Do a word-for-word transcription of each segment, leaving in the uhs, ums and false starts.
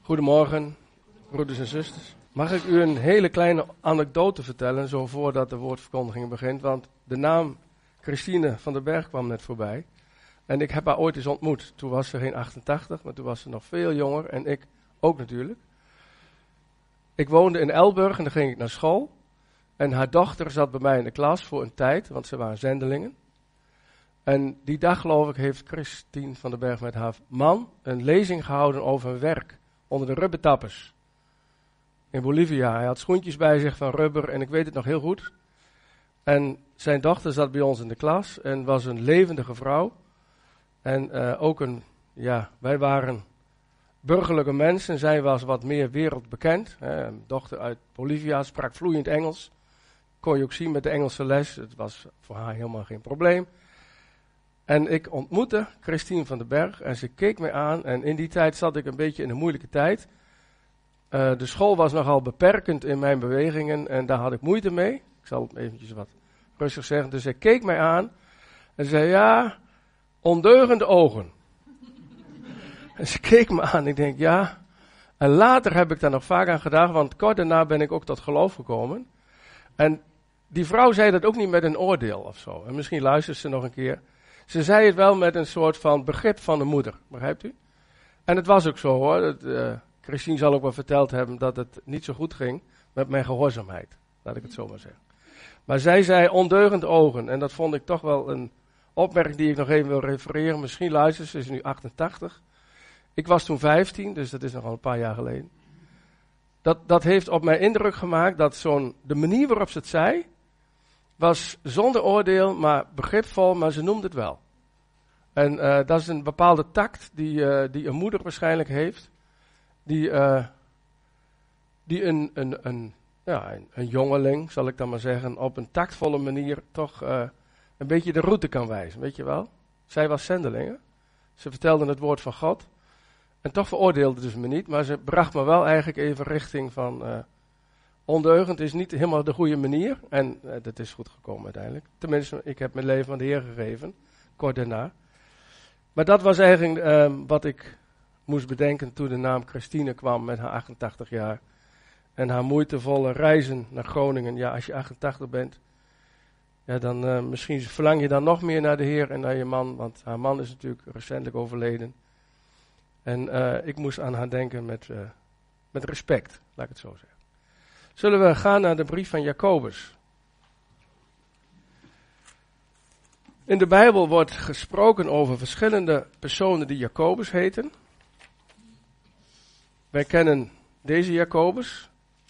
Goedemorgen, broeders en zusters. Mag ik u een hele kleine anekdote vertellen, zo voordat de woordverkondiging begint? Want de naam Christine van den Berg kwam net voorbij. En ik heb haar ooit eens ontmoet. Toen was ze geen achtentachtig, maar toen was ze nog veel jonger. En ik ook natuurlijk. Ik woonde in Elburg en dan ging ik naar school. En haar dochter zat bij mij in de klas voor een tijd, want ze waren zendelingen. En die dag, geloof ik, heeft Christine van den Berg met haar man een lezing gehouden over hun werk onder de rubbertappers in Bolivia. Hij had schoentjes bij zich van rubber en ik weet het nog heel goed. En zijn dochter zat bij ons in de klas en was een levendige vrouw. En uh, ook een, ja, wij waren burgerlijke mensen. Zij was wat meer wereldbekend. Hè. Een dochter uit Bolivia, sprak vloeiend Engels. Kon je ook zien met de Engelse les. Het was voor haar helemaal geen probleem. En ik ontmoette Christine van den Berg en ze keek mij aan. En in die tijd zat ik een beetje in een moeilijke tijd. Uh, de school was nogal beperkend in mijn bewegingen en daar had ik moeite mee. Ik zal het eventjes wat rustig zeggen. Dus zij keek mij aan en zei, ja, ondeugende ogen. En ze keek me aan en ik denk, ja. En later heb ik daar nog vaak aan gedacht, want kort daarna ben ik ook tot geloof gekomen. En die vrouw zei dat ook niet met een oordeel of zo. En misschien luistert ze nog een keer. Ze zei het wel met een soort van begrip van de moeder, begrijpt u? En het was ook zo hoor. Dat, uh, Christine zal ook wel verteld hebben dat het niet zo goed ging met mijn gehoorzaamheid. Laat ik het zo maar zeggen. Maar zij zei ondeugende ogen. En dat vond ik toch wel een opmerking die ik nog even wil refereren. Misschien luistert ze, is nu achtentachtig. Ik was toen vijftien, dus dat is nogal een paar jaar geleden. Dat, dat heeft op mij indruk gemaakt dat zo'n, de manier waarop ze het zei, was zonder oordeel, maar begripvol, maar ze noemde het wel. En uh, dat is een bepaalde tact die, uh, die een moeder waarschijnlijk heeft. Die, uh, die een, een, een, ja, een, een jongeling, zal ik dan maar zeggen, op een tactvolle manier toch uh, een beetje de route kan wijzen, weet je wel. Zij was zendeling, ze vertelde het woord van God. En toch veroordeelde ze me niet, maar ze bracht me wel eigenlijk even richting van uh, ondeugend is niet helemaal de goede manier. En uh, dat is goed gekomen uiteindelijk. Tenminste, ik heb mijn leven aan de Heer gegeven, kort daarna. Maar dat was eigenlijk uh, wat ik moest bedenken toen de naam Christine kwam met haar achtentachtig jaar. En haar moeitevolle reizen naar Groningen. Ja, als je achtentachtig bent, ja, dan uh, misschien verlang je dan nog meer naar de Heer en naar je man. Want haar man is natuurlijk recentelijk overleden. En uh, ik moest aan haar denken met, uh, met respect, laat ik het zo zeggen. Zullen we gaan naar de brief van Jacobus. In de Bijbel wordt gesproken over verschillende personen die Jacobus heten. Wij kennen deze Jacobus.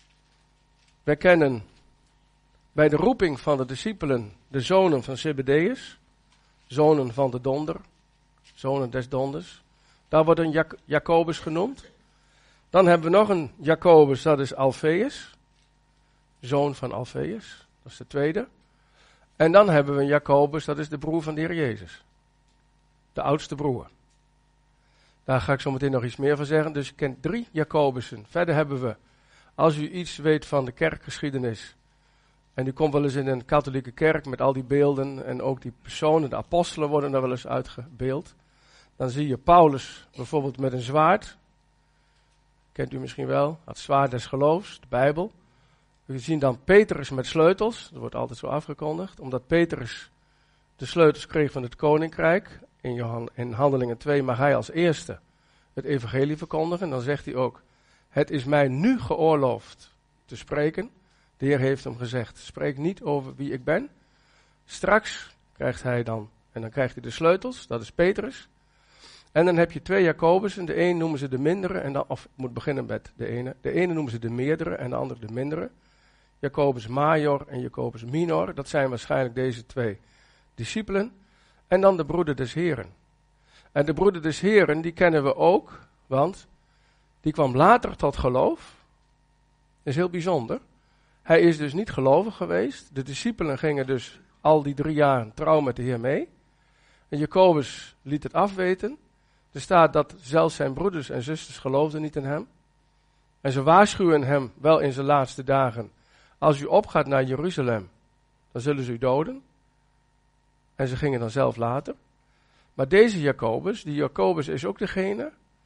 Wij kennen bij de roeping van de discipelen de zonen van Zebedeus, zonen van de donder, zonen des donders. Daar wordt een Jak- Jacobus genoemd. Dan hebben we nog een Jacobus, dat is Alfeus, zoon van Alfeus, dat is de tweede. En dan hebben we een Jacobus, dat is de broer van de Heer Jezus, de oudste broer. Daar ga ik zo meteen nog iets meer van zeggen. Dus je kent drie Jacobussen. Verder hebben we, als u iets weet van de kerkgeschiedenis, en u komt wel eens in een katholieke kerk met al die beelden en ook die personen, de apostelen worden daar wel eens uitgebeeld. Dan zie je Paulus bijvoorbeeld met een zwaard. Kent u misschien wel, het zwaard des geloofs, de Bijbel. We zien dan Petrus met sleutels, dat wordt altijd zo afgekondigd, omdat Petrus de sleutels kreeg van het koninkrijk. In, Johan, in Handelingen twee mag hij als eerste het evangelie verkondigen. Dan zegt hij ook, het is mij nu geoorloofd te spreken. De Heer heeft hem gezegd, spreek niet over wie ik ben. Straks krijgt hij dan, en dan krijgt hij de sleutels, dat is Petrus. En dan heb je twee Jacobussen, de een noemen ze de mindere, en dan, of ik moet beginnen met de ene. De ene noemen ze de meerdere en de andere de mindere. Jacobus major en Jacobus minor, dat zijn waarschijnlijk deze twee discipelen. En dan de broeder des Heren. En de broeder des Heren, die kennen we ook, want die kwam later tot geloof. Dat is heel bijzonder. Hij is dus niet gelovig geweest. De discipelen gingen dus al die drie jaar trouw met de Heer mee. En Jacobus liet het afweten. Er staat dat zelfs zijn broeders en zusters geloofden niet in hem. En ze waarschuwen hem wel in zijn laatste dagen. Als u opgaat naar Jeruzalem, dan zullen ze u doden. En ze gingen dan zelf later. Maar deze Jacobus, die Jacobus is ook degene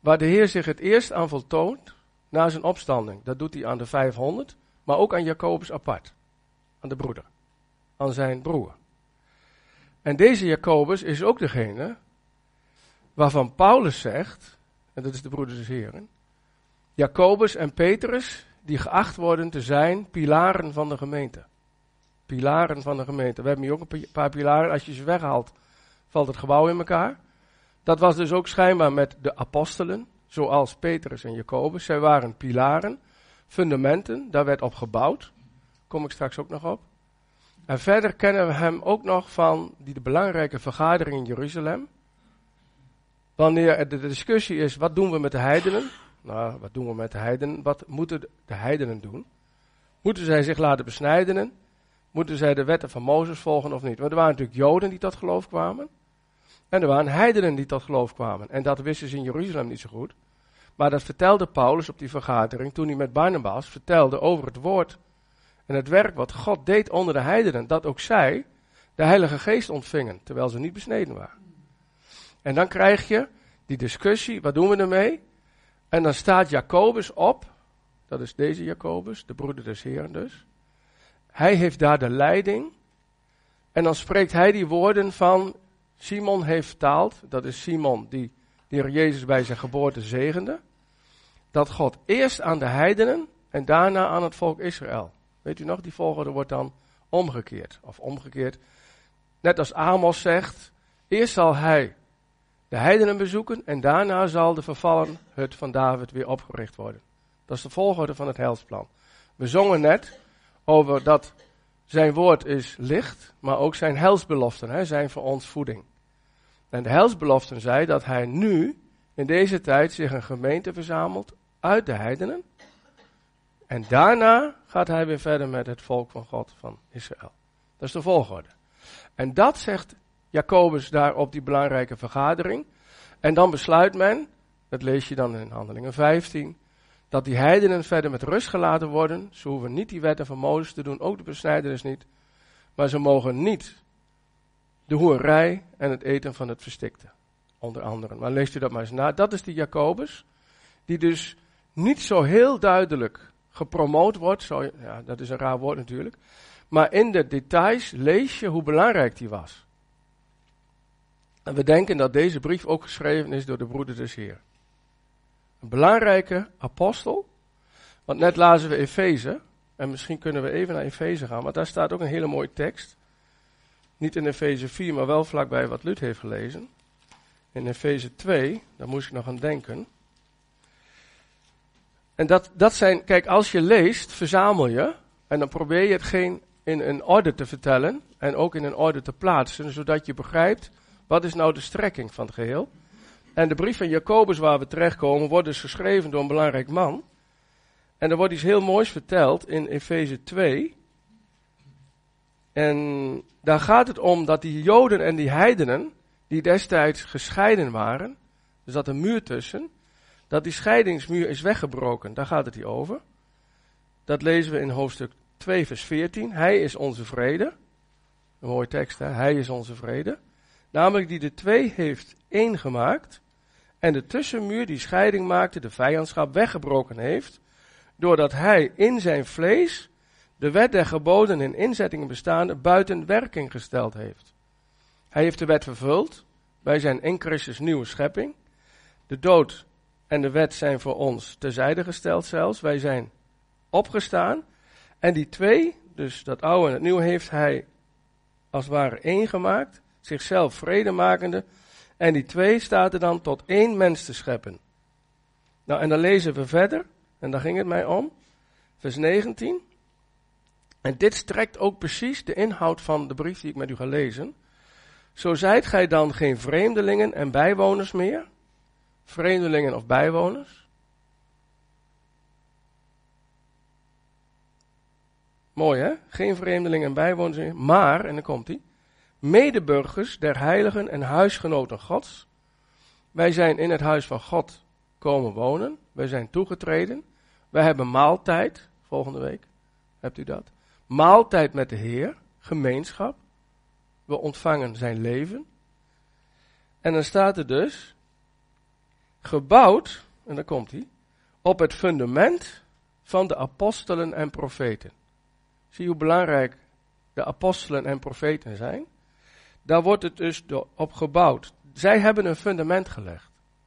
waar de Heer zich het eerst aan voltoont na zijn opstanding. Dat doet hij aan de vijfhonderd, maar ook aan Jacobus apart. Aan de broeder. Aan zijn broer. En deze Jacobus is ook degene waarvan Paulus zegt, en dat is de broeder des Heren, Jacobus en Petrus, die geacht worden te zijn pilaren van de gemeente. Pilaren van de gemeente. We hebben hier ook een paar pilaren. Als je ze weghaalt, valt het gebouw in elkaar. Dat was dus ook schijnbaar met de apostelen, zoals Petrus en Jacobus. Zij waren pilaren, fundamenten, daar werd op gebouwd. Daar kom ik straks ook nog op. En verder kennen we hem ook nog van die de belangrijke vergadering in Jeruzalem. Wanneer er de discussie is, wat doen we met de heidenen? Nou, wat doen we met de heidenen? Wat moeten de heidenen doen? Moeten zij zich laten besnijdenen? Moeten zij de wetten van Mozes volgen of niet? Want er waren natuurlijk Joden die tot geloof kwamen. En er waren heidenen die tot geloof kwamen. En dat wisten ze in Jeruzalem niet zo goed. Maar dat vertelde Paulus op die vergadering toen hij met Barnabas vertelde over het woord en het werk wat God deed onder de heidenen. Dat ook zij de Heilige Geest ontvingen, terwijl ze niet besneden waren. En dan krijg je die discussie, wat doen we ermee? En dan staat Jacobus op, dat is deze Jacobus, de broeder des Heren dus. Hij heeft daar de leiding. En dan spreekt hij die woorden van Simon heeft vertaald. Dat is Simon die de Heer Jezus bij zijn geboorte zegende. Dat God eerst aan de heidenen en daarna aan het volk Israël. Weet u nog, die volgorde wordt dan omgekeerd. Of omgekeerd. Net als Amos zegt, eerst zal hij de heidenen bezoeken en daarna zal de vervallen hut van David weer opgericht worden. Dat is de volgorde van het heilsplan. We zongen net over dat zijn woord is licht, maar ook zijn heilsbeloften hè, zijn voor ons voeding. En de heilsbeloften zei dat hij nu, in deze tijd, zich een gemeente verzamelt uit de heidenen. En daarna gaat hij weer verder met het volk van God, van Israël. Dat is de volgorde. En dat zegt Jacobus daar op die belangrijke vergadering. En dan besluit men, dat lees je dan in Handelingen vijftien, dat die heidenen verder met rust gelaten worden. Ze hoeven niet die wetten van Mozes te doen, ook de besnijdenis niet. Maar ze mogen niet de hoerij en het eten van het verstikte, onder andere. Maar leest u dat maar eens na. Dat is die Jacobus, die dus niet zo heel duidelijk gepromoot wordt. Zo, ja, dat is een raar woord natuurlijk. Maar in de details lees je hoe belangrijk die was. En we denken dat deze brief ook geschreven is door de broeder des Heer. Een belangrijke apostel. Want net lazen we Efeze. En misschien kunnen we even naar Efeze gaan. Maar daar staat ook een hele mooie tekst. Niet in Efeze vier, maar wel vlakbij wat Lut heeft gelezen. In Efeze twee, daar moest ik nog aan denken. En dat, dat zijn, kijk, als je leest, verzamel je. En dan probeer je hetgeen in een orde te vertellen. En ook in een orde te plaatsen. Zodat je begrijpt, wat is nou de strekking van het geheel. En de brief van Jacobus waar we terechtkomen, wordt dus geschreven door een belangrijk man. En er wordt iets heel moois verteld in Efeze twee. En daar gaat het om dat die Joden en die heidenen, die destijds gescheiden waren, er zat een muur tussen, dat die scheidingsmuur is weggebroken. Daar gaat het hier over. Dat lezen we in hoofdstuk twee vers veertien. Hij is onze vrede. Een mooie tekst, hè? Hij is onze vrede. Namelijk die de twee heeft één gemaakt en de tussenmuur die scheiding maakte, de vijandschap, weggebroken heeft, doordat hij in zijn vlees de wet der geboden en inzettingen bestaande buiten werking gesteld heeft. Hij heeft de wet vervuld, wij zijn in Christus nieuwe schepping. De dood en de wet zijn voor ons terzijde gesteld zelfs, wij zijn opgestaan. En die twee, dus dat oude en het nieuwe, heeft hij als het ware één gemaakt, zichzelf vrede makende. En die twee staat er dan tot één mens te scheppen. Nou, en dan lezen we verder, en daar ging het mij om, vers negentien. En dit strekt ook precies de inhoud van de brief die ik met u ga lezen. Zo zijt gij dan geen vreemdelingen en bijwoners meer. Vreemdelingen of bijwoners. Mooi hè? Geen vreemdelingen en bijwoners meer. Maar, en dan komt hij, medeburgers der heiligen en huisgenoten Gods. Wij zijn in het huis van God komen wonen. Wij zijn toegetreden. Wij hebben maaltijd, volgende week. Hebt u dat? Maaltijd met de Heer, gemeenschap. We ontvangen zijn leven. En dan staat er dus, gebouwd, en daar komt hij, op het fundament van de apostelen en profeten. Zie hoe belangrijk de apostelen en profeten zijn? Daar wordt het dus op gebouwd. Zij hebben een fundament gelegd.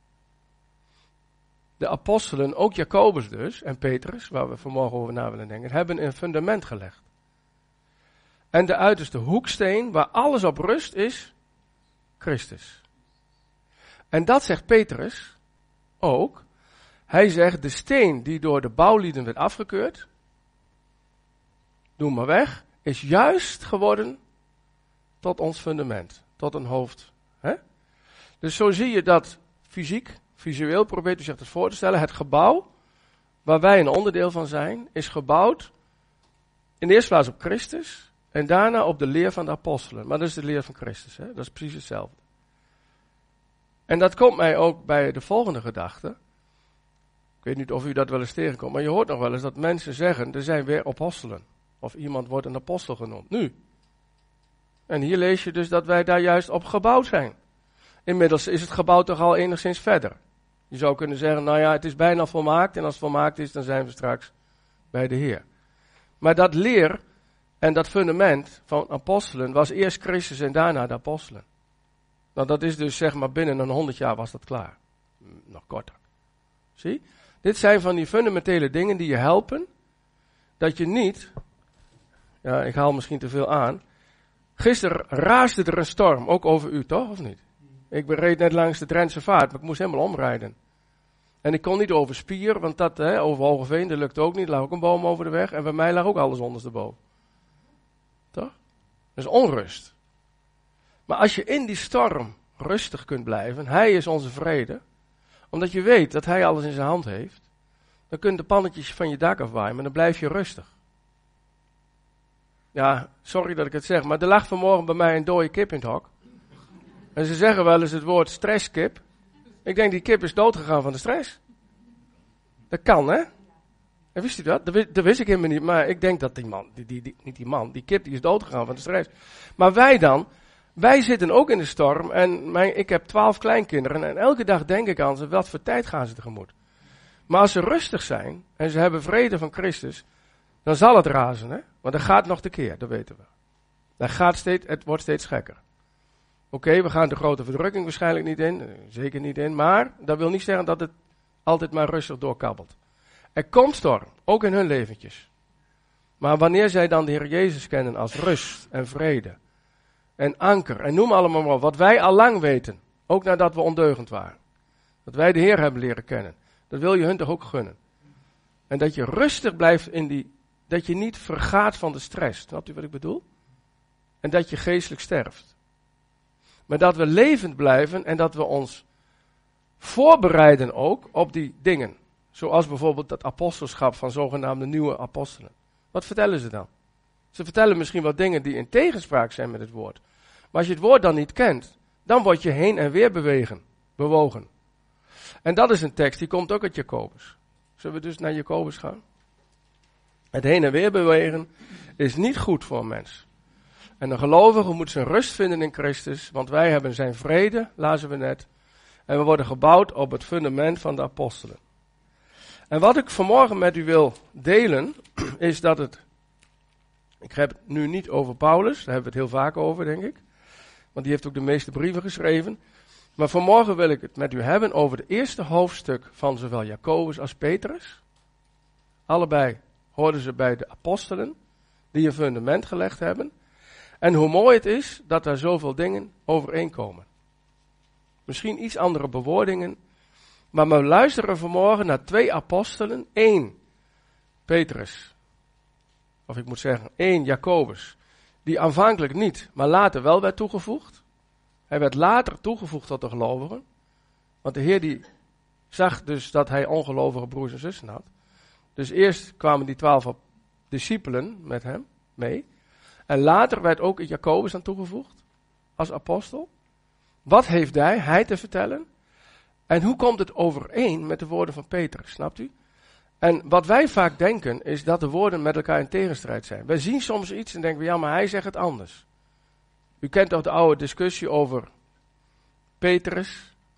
De apostelen, ook Jacobus dus, en Petrus, waar we vanmorgen over na willen denken, hebben een fundament gelegd. En de uiterste hoeksteen, waar alles op rust, is Christus. En dat zegt Petrus ook. Hij zegt, de steen die door de bouwlieden werd afgekeurd, doe maar weg, is juist geworden tot ons fundament, tot een hoofd. Hè? Dus zo zie je dat fysiek, visueel, probeert u zich dat voor te stellen. Het gebouw, waar wij een onderdeel van zijn, is gebouwd in de eerste plaats op Christus en daarna op de leer van de apostelen. Maar dat is de leer van Christus, hè? Dat is precies hetzelfde. En dat komt mij ook bij de volgende gedachte. Ik weet niet of u dat wel eens tegenkomt, maar je hoort nog wel eens dat mensen zeggen, er zijn weer apostelen. Of iemand wordt een apostel genoemd. Nu. En hier lees je dus dat wij daar juist op gebouwd zijn. Inmiddels is het gebouw toch al enigszins verder. Je zou kunnen zeggen, nou ja, het is bijna volmaakt. En als het volmaakt is, dan zijn we straks bij de Heer. Maar dat leer en dat fundament van apostelen was eerst Christus en daarna de apostelen. Nou, dat is dus zeg maar binnen een honderd jaar was dat klaar. Nog korter. Zie? Dit zijn van die fundamentele dingen die je helpen. Dat je niet, ja, ik haal misschien te veel aan. Gisteren raasde er een storm, ook over u, toch? Of niet? Ik reed net langs de Drentse Vaart, maar ik moest helemaal omrijden. En ik kon niet over Spier, want dat, hè, over Hogeveen, dat lukte ook niet. Er lag ook een boom over de weg en bij mij lag ook alles ondersteboven. Toch? Dat is onrust. Maar als je in die storm rustig kunt blijven, hij is onze vrede, omdat je weet dat hij alles in zijn hand heeft, dan kunnen de pannetjes van je dak afwaaien, maar dan blijf je rustig. Ja, sorry dat ik het zeg, maar er lag vanmorgen bij mij een dode kip in het hok. En ze zeggen wel eens het woord stresskip. Ik denk die kip is doodgegaan van de stress. Dat kan, hè? En wist u dat? Dat wist, dat wist ik helemaal niet, maar ik denk dat die man, die, die, die, niet die man, die kip die is doodgegaan van de stress. Maar wij dan, wij zitten ook in de storm en mijn, ik heb twaalf kleinkinderen en elke dag denk ik aan ze, wat voor tijd gaan ze tegemoet. Maar als ze rustig zijn en ze hebben vrede van Christus, dan zal het razen, hè? Want dat gaat nog tekeer, dat weten we. Dat gaat steeds, het wordt steeds gekker. Oké, okay, we gaan de grote verdrukking waarschijnlijk niet in, zeker niet in, maar dat wil niet zeggen dat het altijd maar rustig doorkabbelt. Er komt storm, ook in hun leventjes. Maar wanneer zij dan de Heer Jezus kennen als rust en vrede en anker en noem allemaal maar op, wat wij al lang weten, ook nadat we ondeugend waren, dat wij de Heer hebben leren kennen, dat wil je hun toch ook gunnen. En dat je rustig blijft in die, dat je niet vergaat van de stress, snapt u wat ik bedoel? En dat je geestelijk sterft. Maar dat we levend blijven en dat we ons voorbereiden ook op die dingen. Zoals bijvoorbeeld dat apostelschap van zogenaamde nieuwe apostelen. Wat vertellen ze dan? Ze vertellen misschien wat dingen die in tegenspraak zijn met het woord. Maar als je het woord dan niet kent, dan word je heen en weer bewegen, bewogen. En dat is een tekst, die komt ook uit Jacobus. Zullen we dus naar Jacobus gaan? Het heen en weer bewegen is niet goed voor een mens. En de gelovige moet zijn rust vinden in Christus, want wij hebben zijn vrede, lazen we net. En we worden gebouwd op het fundament van de apostelen. En wat ik vanmorgen met u wil delen, is dat het, ik heb het nu niet over Paulus, daar hebben we het heel vaak over, denk ik. Want die heeft ook de meeste brieven geschreven. Maar vanmorgen wil ik het met u hebben over het eerste hoofdstuk van zowel Jacobus als Petrus. Allebei hoorden ze bij de apostelen, die een fundament gelegd hebben. En hoe mooi het is dat daar zoveel dingen overeenkomen. Misschien iets andere bewoordingen. Maar we luisteren vanmorgen naar twee apostelen. Eén, Petrus. Of ik moet zeggen, één, Jacobus. Die aanvankelijk niet, maar later wel werd toegevoegd. Hij werd later toegevoegd tot de gelovigen. Want de Heer die zag dus dat hij ongelovige broers en zussen had. Dus eerst kwamen die twaalf discipelen met hem mee. En later werd ook Jacobus aan toegevoegd als apostel. Wat heeft hij, hij te vertellen? En hoe komt het overeen met de woorden van Petrus, snapt u? En wat wij vaak denken is dat de woorden met elkaar in tegenstrijd zijn. Wij zien soms iets en denken we, ja, maar hij zegt het anders. U kent toch de oude discussie over Petrus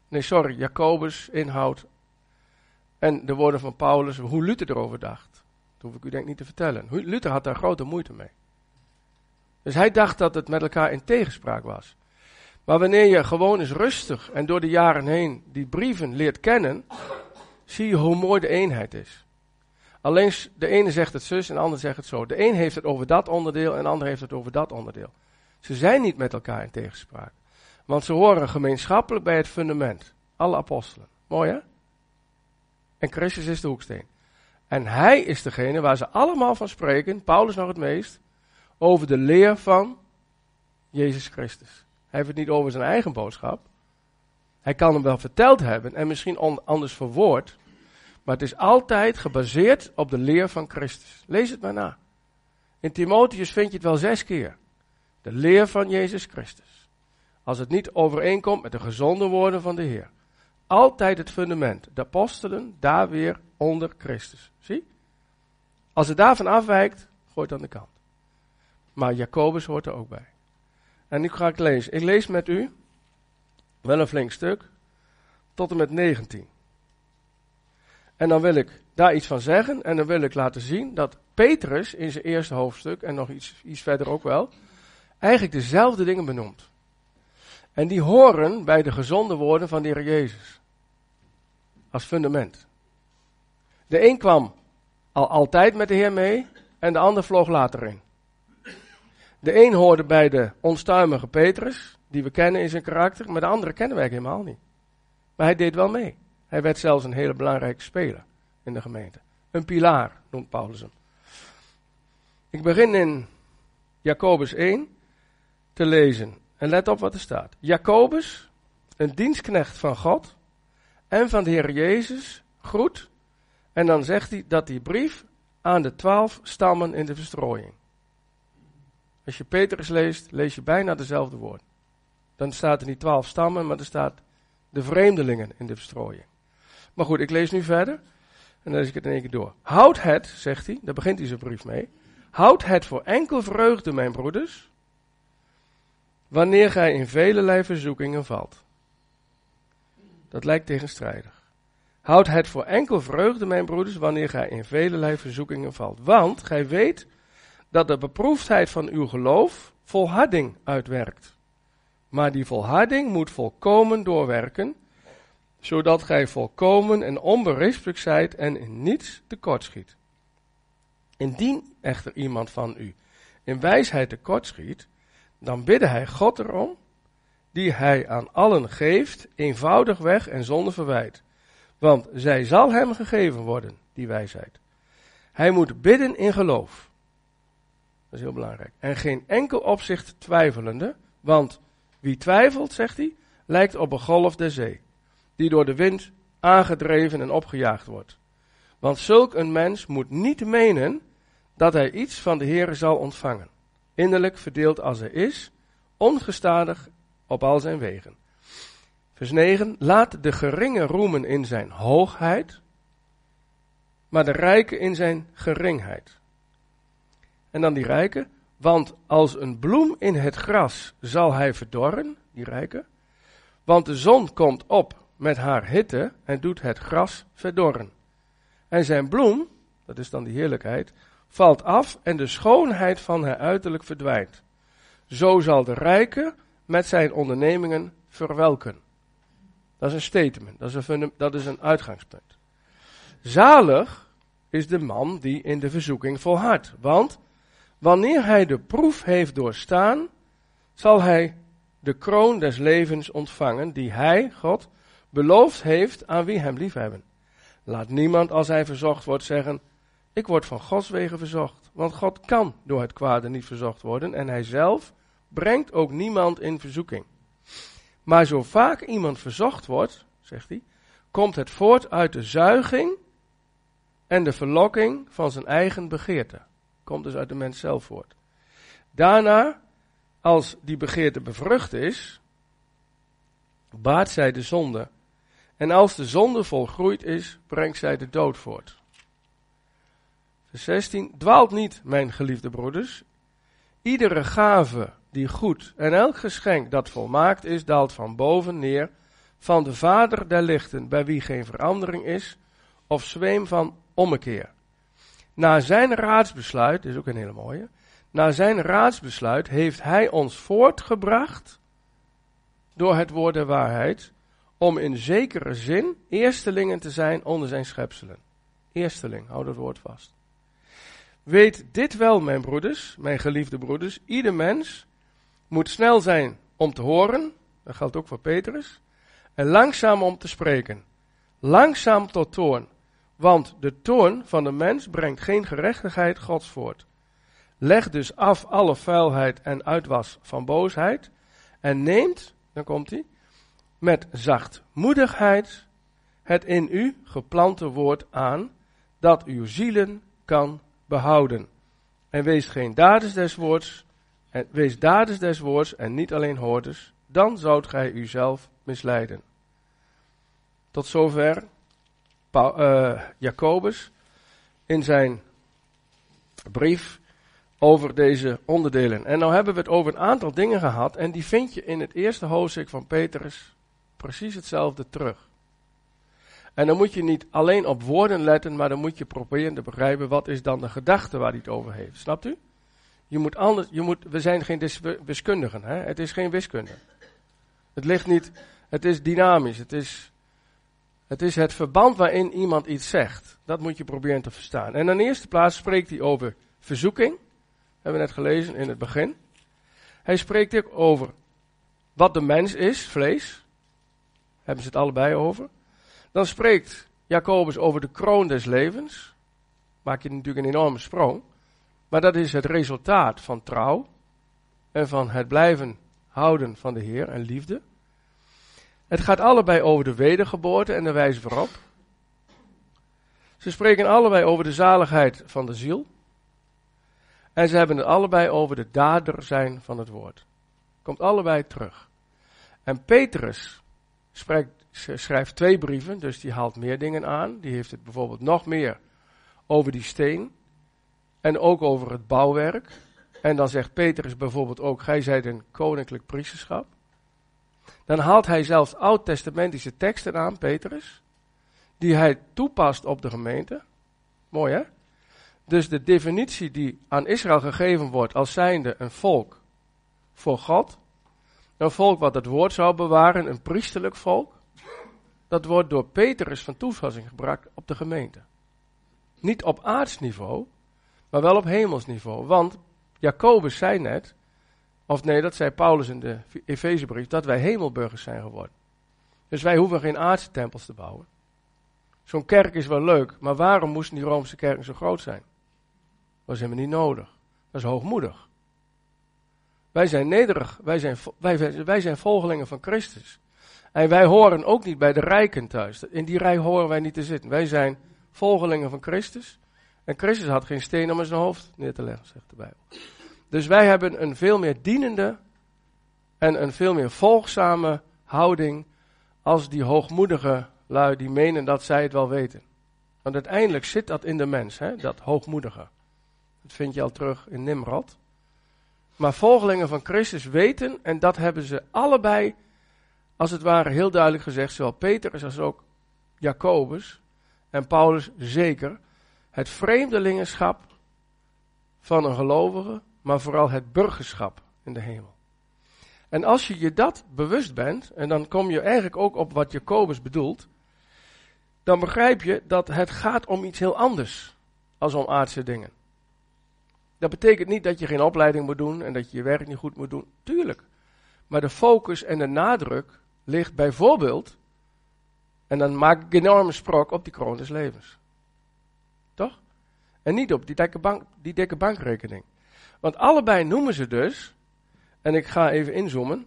nee sorry, Jacobus inhoud en de woorden van Paulus, hoe Luther erover dacht. Dat hoef ik u denk ik niet te vertellen. Luther had daar grote moeite mee. Dus hij dacht dat het met elkaar in tegenspraak was. Maar wanneer je gewoon eens rustig en door de jaren heen die brieven leert kennen, zie je hoe mooi de eenheid is. Alleen de ene zegt het zus en de ander zegt het zo. De een heeft het over dat onderdeel en de ander heeft het over dat onderdeel. Ze zijn niet met elkaar in tegenspraak. Want ze horen gemeenschappelijk bij het fundament. Alle apostelen. Mooi hè? En Christus is de hoeksteen. En hij is degene waar ze allemaal van spreken, Paulus nog het meest, over de leer van Jezus Christus. Hij heeft het niet over zijn eigen boodschap. Hij kan hem wel verteld hebben en misschien on- anders verwoord. Maar het is altijd gebaseerd op de leer van Christus. Lees het maar na. In Timotheus vind je het wel zes keer. De leer van Jezus Christus. Als het niet overeenkomt met de gezonde woorden van de Heer. Altijd het fundament. De apostelen daar weer onder Christus. Zie? Als het daarvan afwijkt, gooi het aan de kant. Maar Jacobus hoort er ook bij. En nu ga ik lezen. Ik lees met u, wel een flink stuk, tot en met negentien. En dan wil ik daar iets van zeggen en dan wil ik laten zien dat Petrus in zijn eerste hoofdstuk, en nog iets, iets verder ook wel, eigenlijk dezelfde dingen benoemt. En die horen bij de gezonde woorden van de Heer Jezus. Als fundament. De een kwam al altijd met de Heer mee en de ander vloog later in. De een hoorde bij de onstuimige Petrus, die we kennen in zijn karakter, maar de andere kennen wij helemaal niet. Maar hij deed wel mee. Hij werd zelfs een hele belangrijke speler in de gemeente. Een pilaar noemt Paulus hem. Ik begin in Jacobus één te lezen. En let op wat er staat. Jacobus, een dienstknecht van God en van de Heer Jezus, groet. En dan zegt hij dat die brief aan de twaalf stammen in de verstrooiing. Als je Petrus leest, lees je bijna dezelfde woorden. Dan staat er niet twaalf stammen, maar er staat de vreemdelingen in de verstrooiing. Maar goed, ik lees nu verder. En dan lees ik het in één keer door. Houd het, zegt hij, daar begint hij zijn brief mee. Houd het voor enkel vreugde, mijn broeders, wanneer gij in velelei verzoekingen valt. Dat lijkt tegenstrijdig. Houd het voor enkel vreugde, mijn broeders, wanneer gij in velelei verzoekingen valt. Want gij weet dat de beproefdheid van uw geloof volharding uitwerkt. Maar die volharding moet volkomen doorwerken, zodat gij volkomen en onberispelijk zijt en in niets tekortschiet. Indien echter iemand van u in wijsheid tekortschiet, dan bidde hij God erom, die hij aan allen geeft, eenvoudigweg en zonder verwijt. Want zij zal hem gegeven worden, die wijsheid. Hij moet bidden in geloof. Dat is heel belangrijk. En geen enkel opzicht twijfelende, want wie twijfelt, zegt hij, lijkt op een golf der zee, die door de wind aangedreven en opgejaagd wordt. Want zulk een mens moet niet menen dat hij iets van de Heere zal ontvangen. Innerlijk verdeeld als hij is, ongestadig op al zijn wegen. Vers negen, laat de geringe roemen in zijn hoogheid, maar de rijke in zijn geringheid. En dan die rijke, want als een bloem in het gras zal hij verdorren, die rijke, want de zon komt op met haar hitte en doet het gras verdorren. En zijn bloem, dat is dan die heerlijkheid, valt af en de schoonheid van haar uiterlijk verdwijnt. Zo zal de rijke met zijn ondernemingen verwelken. Dat is een statement, dat is een, fundam- dat is een uitgangspunt. Zalig is de man die in de verzoeking volhardt, want wanneer hij de proef heeft doorstaan, zal hij de kroon des levens ontvangen, die hij, God, beloofd heeft aan wie hem liefhebben. Laat niemand als hij verzocht wordt zeggen, ik word van Gods wegen verzocht, want God kan door het kwade niet verzocht worden en hij zelf brengt ook niemand in verzoeking. Maar zo vaak iemand verzocht wordt, zegt hij, komt het voort uit de zuiging en de verlokking van zijn eigen begeerte. Komt dus uit de mens zelf voort. Daarna, als die begeerte bevrucht is, baart zij de zonde. En als de zonde volgroeid is, brengt zij de dood voort. Vers zestien, dwaalt niet, mijn geliefde broeders. Iedere gave die goed en elk geschenk dat volmaakt is, daalt van boven neer van de Vader der lichten, bij wie geen verandering is, of zweem van ommekeer. Na zijn raadsbesluit, dit is ook een hele mooie, na zijn raadsbesluit heeft hij ons voortgebracht door het woord der waarheid, om in zekere zin eerstelingen te zijn onder zijn schepselen. Eersteling, hou dat woord vast. Weet dit wel, mijn broeders, mijn geliefde broeders, ieder mens moet snel zijn om te horen, dat geldt ook voor Petrus, en langzaam om te spreken. Langzaam tot toorn, want de toorn van de mens brengt geen gerechtigheid Gods voort. Leg dus af alle vuilheid en uitwas van boosheid en neemt, dan komt hij, met zachtmoedigheid het in u geplante woord aan, dat uw zielen kan behouden. En wees geen daders des woords, en wees daders des woords en niet alleen hoorders, dan zoudt gij uzelf misleiden. Tot zover Paul, uh, Jacobus in zijn brief over deze onderdelen. En nou hebben we het over een aantal dingen gehad en die vind je in het eerste hoofdstuk van Petrus precies hetzelfde terug. En dan moet je niet alleen op woorden letten, maar dan moet je proberen te begrijpen wat is dan de gedachte waar hij het over heeft. Snapt u? Je moet anders, je moet, we zijn geen dis- wiskundigen, hè? Het is geen wiskunde. Het ligt niet, het is dynamisch, het is, het is het verband waarin iemand iets zegt. Dat moet je proberen te verstaan. En in de eerste plaats spreekt hij over verzoeking. Hebben we net gelezen in het begin. Hij spreekt ook over wat de mens is, vlees. Hebben ze het allebei over. Dan spreekt Jacobus over de kroon des levens. Maak je natuurlijk een enorme sprong. Maar dat is het resultaat van trouw. En van het blijven houden van de Heer en liefde. Het gaat allebei over de wedergeboorte en de wijze waarop. Ze spreken allebei over de zaligheid van de ziel. En ze hebben het allebei over de dader zijn van het woord. Komt allebei terug. En Petrus spreekt, schrijft twee brieven, dus die haalt meer dingen aan. Die heeft het bijvoorbeeld nog meer over die steen. En ook over het bouwwerk. En dan zegt Petrus bijvoorbeeld ook, gij zijt een koninklijk priesterschap. Dan haalt hij zelfs oud-testamentische teksten aan, Petrus. Die hij toepast op de gemeente. Mooi hè? Dus de definitie die aan Israël gegeven wordt als zijnde een volk voor God. Een volk wat het woord zou bewaren, een priesterlijk volk. Dat wordt door Petrus van toepassing gebracht op de gemeente. Niet op aardsniveau, maar wel op hemelsniveau. Want Jacobus zei net, of nee, dat zei Paulus in de Efezebrief, dat wij hemelburgers zijn geworden. Dus wij hoeven geen aardse tempels te bouwen. Zo'n kerk is wel leuk, maar waarom moesten die Romeinse kerken zo groot zijn? Dat is helemaal niet nodig. Dat is hoogmoedig. Wij zijn nederig, wij zijn, wij, wij zijn volgelingen van Christus. En wij horen ook niet bij de rijken thuis. In die rij horen wij niet te zitten. Wij zijn volgelingen van Christus. En Christus had geen steen om in zijn hoofd neer te leggen, zegt de Bijbel. Dus wij hebben een veel meer dienende en een veel meer volgzame houding als die hoogmoedige lui die menen dat zij het wel weten. Want uiteindelijk zit dat in de mens, hè, dat hoogmoedige. Dat vind je al terug in Nimrod. Maar volgelingen van Christus weten, en dat hebben ze allebei, als het ware heel duidelijk gezegd, zowel Petrus als ook Jacobus en Paulus zeker, het vreemdelingenschap van een gelovige, maar vooral het burgerschap in de hemel. En als je je dat bewust bent, en dan kom je eigenlijk ook op wat Jacobus bedoelt, dan begrijp je dat het gaat om iets heel anders als om aardse dingen. Dat betekent niet dat je geen opleiding moet doen en dat je je werk niet goed moet doen. Tuurlijk. Maar de focus en de nadruk ligt bijvoorbeeld, en dan maak ik een enorme sprong op die kroon des levens. Toch? En niet op die dikke, bank, die dikke bankrekening. Want allebei noemen ze dus, en ik ga even inzoomen,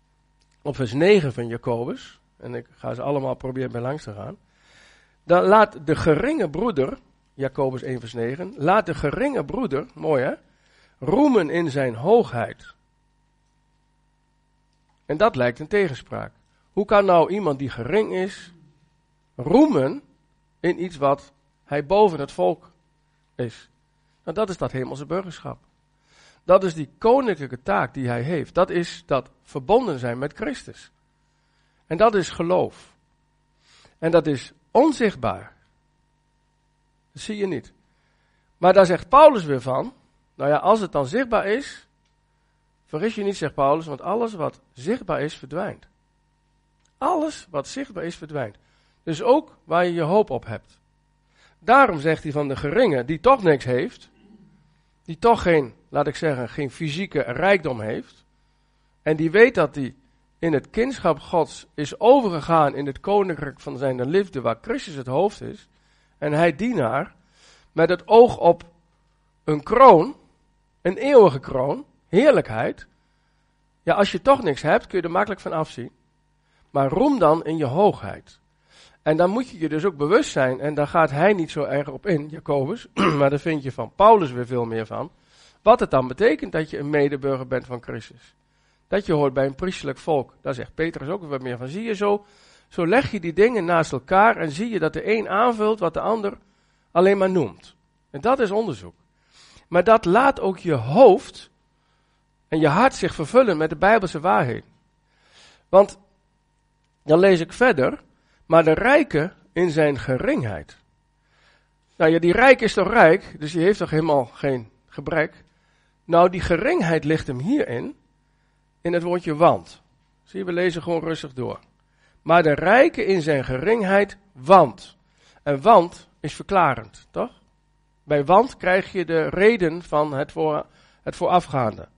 op vers negen van Jacobus, en ik ga ze allemaal proberen bij langs te gaan. Dan laat de geringe broeder, Jacobus één vers negen, laat de geringe broeder, mooi hè, roemen in zijn hoogheid. En dat lijkt een tegenspraak. Hoe kan nou iemand die gering is, roemen in iets wat hij boven het volk is? Nou, dat is dat hemelse burgerschap. Dat is die koninklijke taak die hij heeft. Dat is dat verbonden zijn met Christus. En dat is geloof. En dat is onzichtbaar. Dat zie je niet. Maar daar zegt Paulus weer van, nou ja, als het dan zichtbaar is, vergis je niet, zegt Paulus, want alles wat zichtbaar is, verdwijnt. Alles wat zichtbaar is, verdwijnt. Dus ook waar je je hoop op hebt. Daarom zegt hij van de geringe, die toch niks heeft, die toch geen, laat ik zeggen, geen fysieke rijkdom heeft, en die weet dat hij in het kindschap Gods is overgegaan in het koninkrijk van zijn liefde, waar Christus het hoofd is, en hij dienaar, met het oog op een kroon, een eeuwige kroon, heerlijkheid. Ja, als je toch niks hebt, kun je er makkelijk van afzien. Maar roem dan in je hoogheid. En dan moet je je dus ook bewust zijn, en daar gaat hij niet zo erg op in, Jacobus, maar daar vind je van Paulus weer veel meer van, wat het dan betekent dat je een medeburger bent van Christus. Dat je hoort bij een priesterlijk volk. Daar zegt Petrus ook weer meer van. Zie je zo, zo leg je die dingen naast elkaar en zie je dat de een aanvult wat de ander alleen maar noemt. En dat is onderzoek. Maar dat laat ook je hoofd en je hart zich vervullen met de Bijbelse waarheid. Want, dan lees ik verder, maar de rijke in zijn geringheid. Nou ja, die rijk is toch rijk, dus die heeft toch helemaal geen gebrek. Nou, die geringheid ligt hem hierin, in het woordje want. Zie je, we lezen gewoon rustig door. Maar de rijke in zijn geringheid want. En want is verklarend, toch? Bij want krijg je de reden van het, voor, het voorafgaande.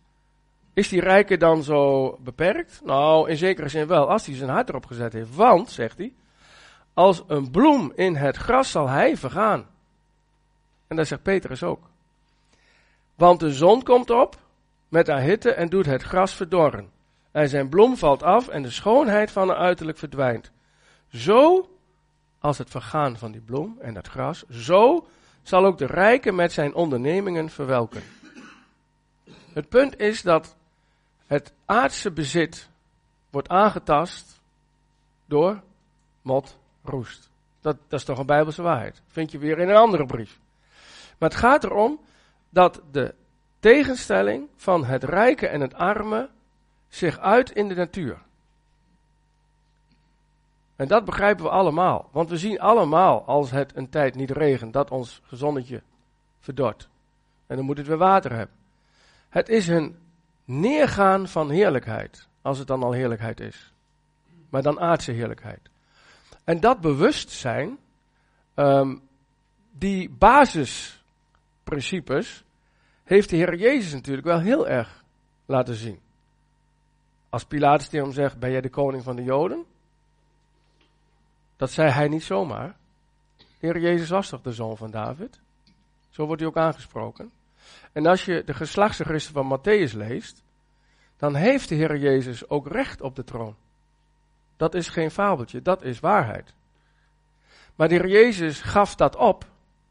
Is die rijke dan zo beperkt? Nou, in zekere zin wel, als hij zijn hart erop gezet heeft. Want, zegt hij, als een bloem in het gras zal hij vergaan. En dat zegt Petrus ook. Want de zon komt op met haar hitte en doet het gras verdorren. En zijn bloem valt af en de schoonheid van haar uiterlijk verdwijnt. Zo, als het vergaan van die bloem en dat gras, zo zal ook de rijke met zijn ondernemingen verwelken. Het punt is dat het aardse bezit wordt aangetast door mot, roest. Dat, dat is toch een Bijbelse waarheid. Vind je weer in een andere brief. Maar het gaat erom dat de tegenstelling van het rijke en het arme zich uit in de natuur. En dat begrijpen we allemaal. Want we zien allemaal, als het een tijd niet regent, dat ons zonnetje verdort. En dan moet het weer water hebben. Het is een neergaan van heerlijkheid, als het dan al heerlijkheid is. Maar dan aardse heerlijkheid. En dat bewustzijn, um, die basisprincipes, heeft de Heer Jezus natuurlijk wel heel erg laten zien. Als Pilatus tegen hem zegt, ben jij de koning van de Joden? Dat zei hij niet zomaar. De Heer Jezus was toch de zoon van David? Zo wordt hij ook aangesproken. En als je de geslachtsregister van Matthäus leest, dan heeft de Heer Jezus ook recht op de troon. Dat is geen fabeltje, dat is waarheid. Maar de Heer Jezus gaf dat op.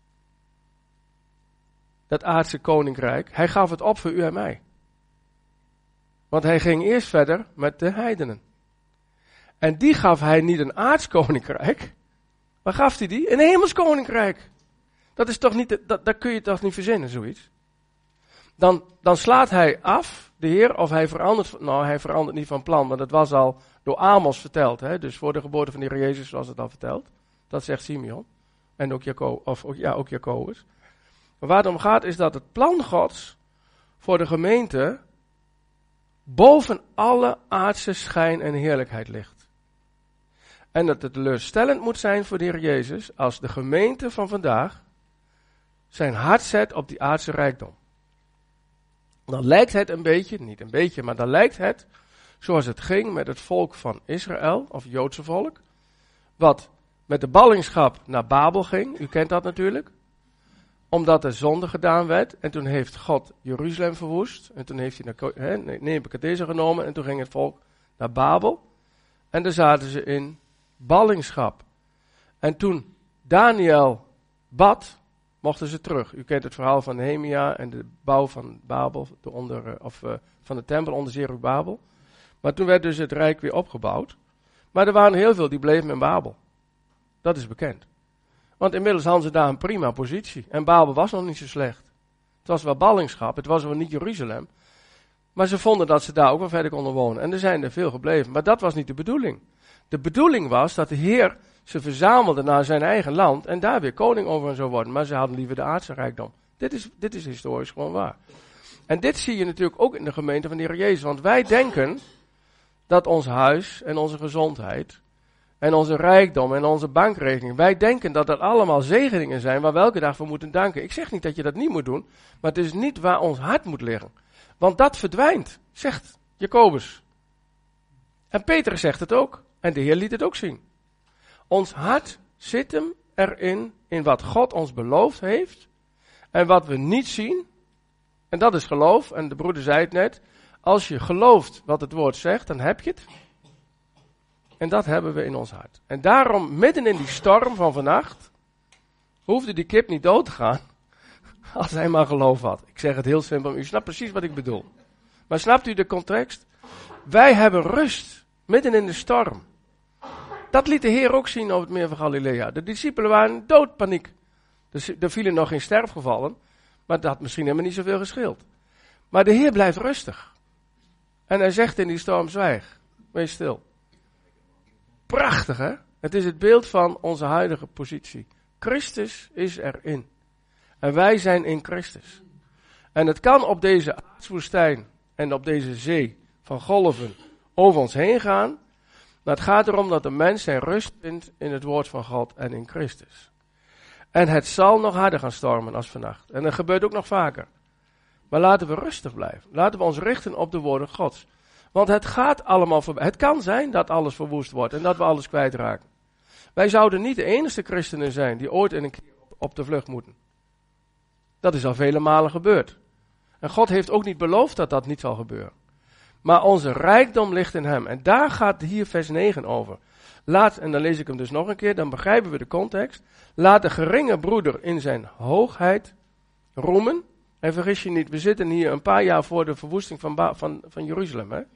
Dat aardse koninkrijk. Hij gaf het op voor u en mij. Want hij ging eerst verder met de heidenen. En die gaf hij niet een aards koninkrijk. Waar gaf hij die? Een hemels koninkrijk. Dat is toch niet, dat, dat kun je toch niet verzinnen, zoiets. Dan, dan slaat hij af, de Heer, of hij verandert, nou hij verandert niet van plan, maar dat was al door Amos verteld, hè? Dus voor de geboorte van de Heer Jezus was het al verteld. Dat zegt Simeon. En ook, Jaco, of, ja, ook Jacobus. Maar waar het om gaat is dat het plan Gods voor de gemeente boven alle aardse schijn en heerlijkheid ligt. En dat het teleurstellend moet zijn voor de Heer Jezus als de gemeente van vandaag zijn hart zet op die aardse rijkdom. Dan lijkt het een beetje, niet een beetje, maar dan lijkt het zoals het ging met het volk van Israël, of Joodse volk, wat met de ballingschap naar Babel ging, u kent dat natuurlijk, omdat er zonde gedaan werd, en toen heeft God Jeruzalem verwoest, en toen heeft hij naar Nebukadnezar genomen, en toen ging het volk naar Babel, en daar zaten ze in ballingschap. En toen Daniel bad, mochten ze terug. U kent het verhaal van Nehemia en de bouw van Babel, de onder, of uh, van de tempel onder Zerubabel. Maar toen werd dus het rijk weer opgebouwd. Maar er waren heel veel die bleven in Babel. Dat is bekend. Want inmiddels hadden ze daar een prima positie. En Babel was nog niet zo slecht. Het was wel ballingschap, het was wel niet Jeruzalem. Maar ze vonden dat ze daar ook wel verder konden wonen. En er zijn er veel gebleven. Maar dat was niet de bedoeling. De bedoeling was dat de Heer ze verzamelde naar zijn eigen land en daar weer koning over zou worden. Maar ze hadden liever de aardse rijkdom. Dit is, dit is historisch gewoon waar. En dit zie je natuurlijk ook in de gemeente van de Heer Jezus. Want wij denken dat ons huis en onze gezondheid en onze rijkdom en onze bankrekening, wij denken dat dat allemaal zegeningen zijn waar we elke dag voor moeten danken. Ik zeg niet dat je dat niet moet doen, maar het is niet waar ons hart moet liggen. Want dat verdwijnt, zegt Jacobus. En Petrus zegt het ook. En de Heer liet het ook zien. Ons hart zit hem erin, in wat God ons beloofd heeft. En wat we niet zien. En dat is geloof. En de broeder zei het net. Als je gelooft wat het woord zegt, dan heb je het. En dat hebben we in ons hart. En daarom, midden in die storm van vannacht, hoefde die kip niet dood te gaan. Als hij maar geloof had. Ik zeg het heel simpel. U snapt precies wat ik bedoel. Maar snapt u de context? Wij hebben rust. Midden in de storm. Dat liet de Heer ook zien over het meer van Galilea. De discipelen waren in doodpaniek. Dus er vielen nog geen sterfgevallen. Maar dat had misschien helemaal niet zoveel gescheeld. Maar de Heer blijft rustig. En hij zegt in die storm, zwijg. Wees stil. Prachtig, hè? Het is het beeld van onze huidige positie. Christus is erin. En wij zijn in Christus. En het kan op deze aardswoestijn en op deze zee van golven over ons heen gaan. Maar het gaat erom dat de mens zijn rust vindt in het woord van God en in Christus. En het zal nog harder gaan stormen als vannacht. En dat gebeurt ook nog vaker. Maar laten we rustig blijven. Laten we ons richten op de woorden Gods. Want het gaat allemaal voorbij. Het kan zijn dat alles verwoest wordt en dat we alles kwijtraken. Wij zouden niet de enige christenen zijn die ooit in een keer op de vlucht moeten. Dat is al vele malen gebeurd. En God heeft ook niet beloofd dat dat niet zal gebeuren. Maar onze rijkdom ligt in hem. En daar gaat hier vers negen over. Laat, en dan lees ik hem dus nog een keer, dan begrijpen we de context. Laat de geringe broeder in zijn hoogheid roemen. En vergis je niet, we zitten hier een paar jaar voor de verwoesting van, ba- van, van Jeruzalem. Hè?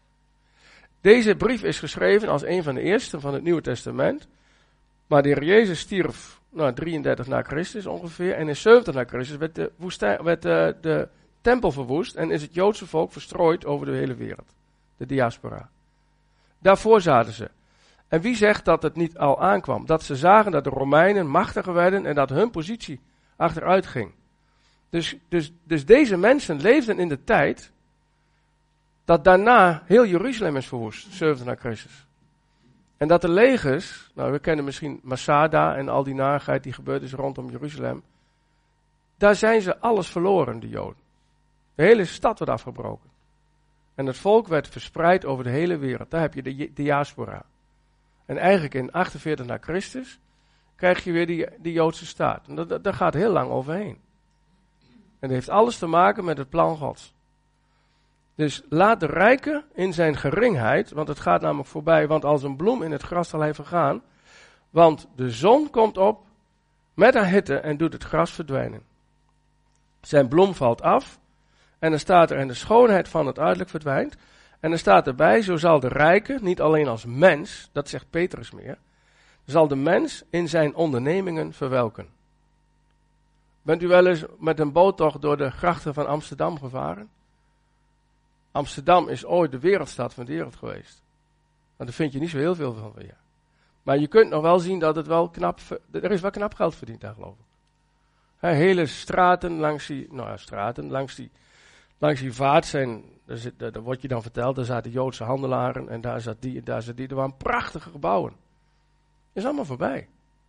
Deze brief is geschreven als een van de eerste van het Nieuwe Testament. Maar de Heer Jezus stierf nou, drieëndertig na Christus ongeveer. En in zeventig na Christus werd de, woestijn, werd de, de tempel verwoest. En is het Joodse volk verstrooid over de hele wereld. De diaspora. Daarvoor zaten ze. En wie zegt dat het niet al aankwam? Dat ze zagen dat de Romeinen machtiger werden en dat hun positie achteruit ging. Dus, dus, dus deze mensen leefden in de tijd dat daarna heel Jeruzalem is verwoest, zeventig na Christus. En dat de legers, nou we kennen misschien Masada en al die narigheid die gebeurd is rondom Jeruzalem. Daar zijn ze alles verloren, de Joden. De hele stad werd afgebroken. En het volk werd verspreid over de hele wereld. Daar heb je de diaspora. En eigenlijk in achtenveertig na Christus krijg je weer die, die Joodse staat. En dat, dat, daar gaat heel lang overheen. En dat heeft alles te maken met het plan Gods. Dus laat de rijke in zijn geringheid, want het gaat namelijk voorbij, want als een bloem in het gras zal hij vergaan. Want de zon komt op met haar hitte en doet het gras verdwijnen. Zijn bloem valt af en dan staat er en de schoonheid van het uiterlijk verdwijnt. En dan staat erbij, zo zal de rijke, niet alleen als mens, dat zegt Petrus meer, zal de mens in zijn ondernemingen verwelken. Bent u wel eens met een boottocht door de grachten van Amsterdam gevaren? Amsterdam is ooit de wereldstad van de wereld geweest. Maar daar vind je niet zo heel veel van weer. Maar je kunt nog wel zien dat het wel knap, er is wel knap geld verdiend daar geloof ik. He, hele straten langs die, nou ja, straten langs die, langs die vaart zijn, daar, zit, daar, daar wordt je dan verteld, daar zaten Joodse handelaren en daar zat die en daar zat die. Er waren prachtige gebouwen. Is allemaal voorbij.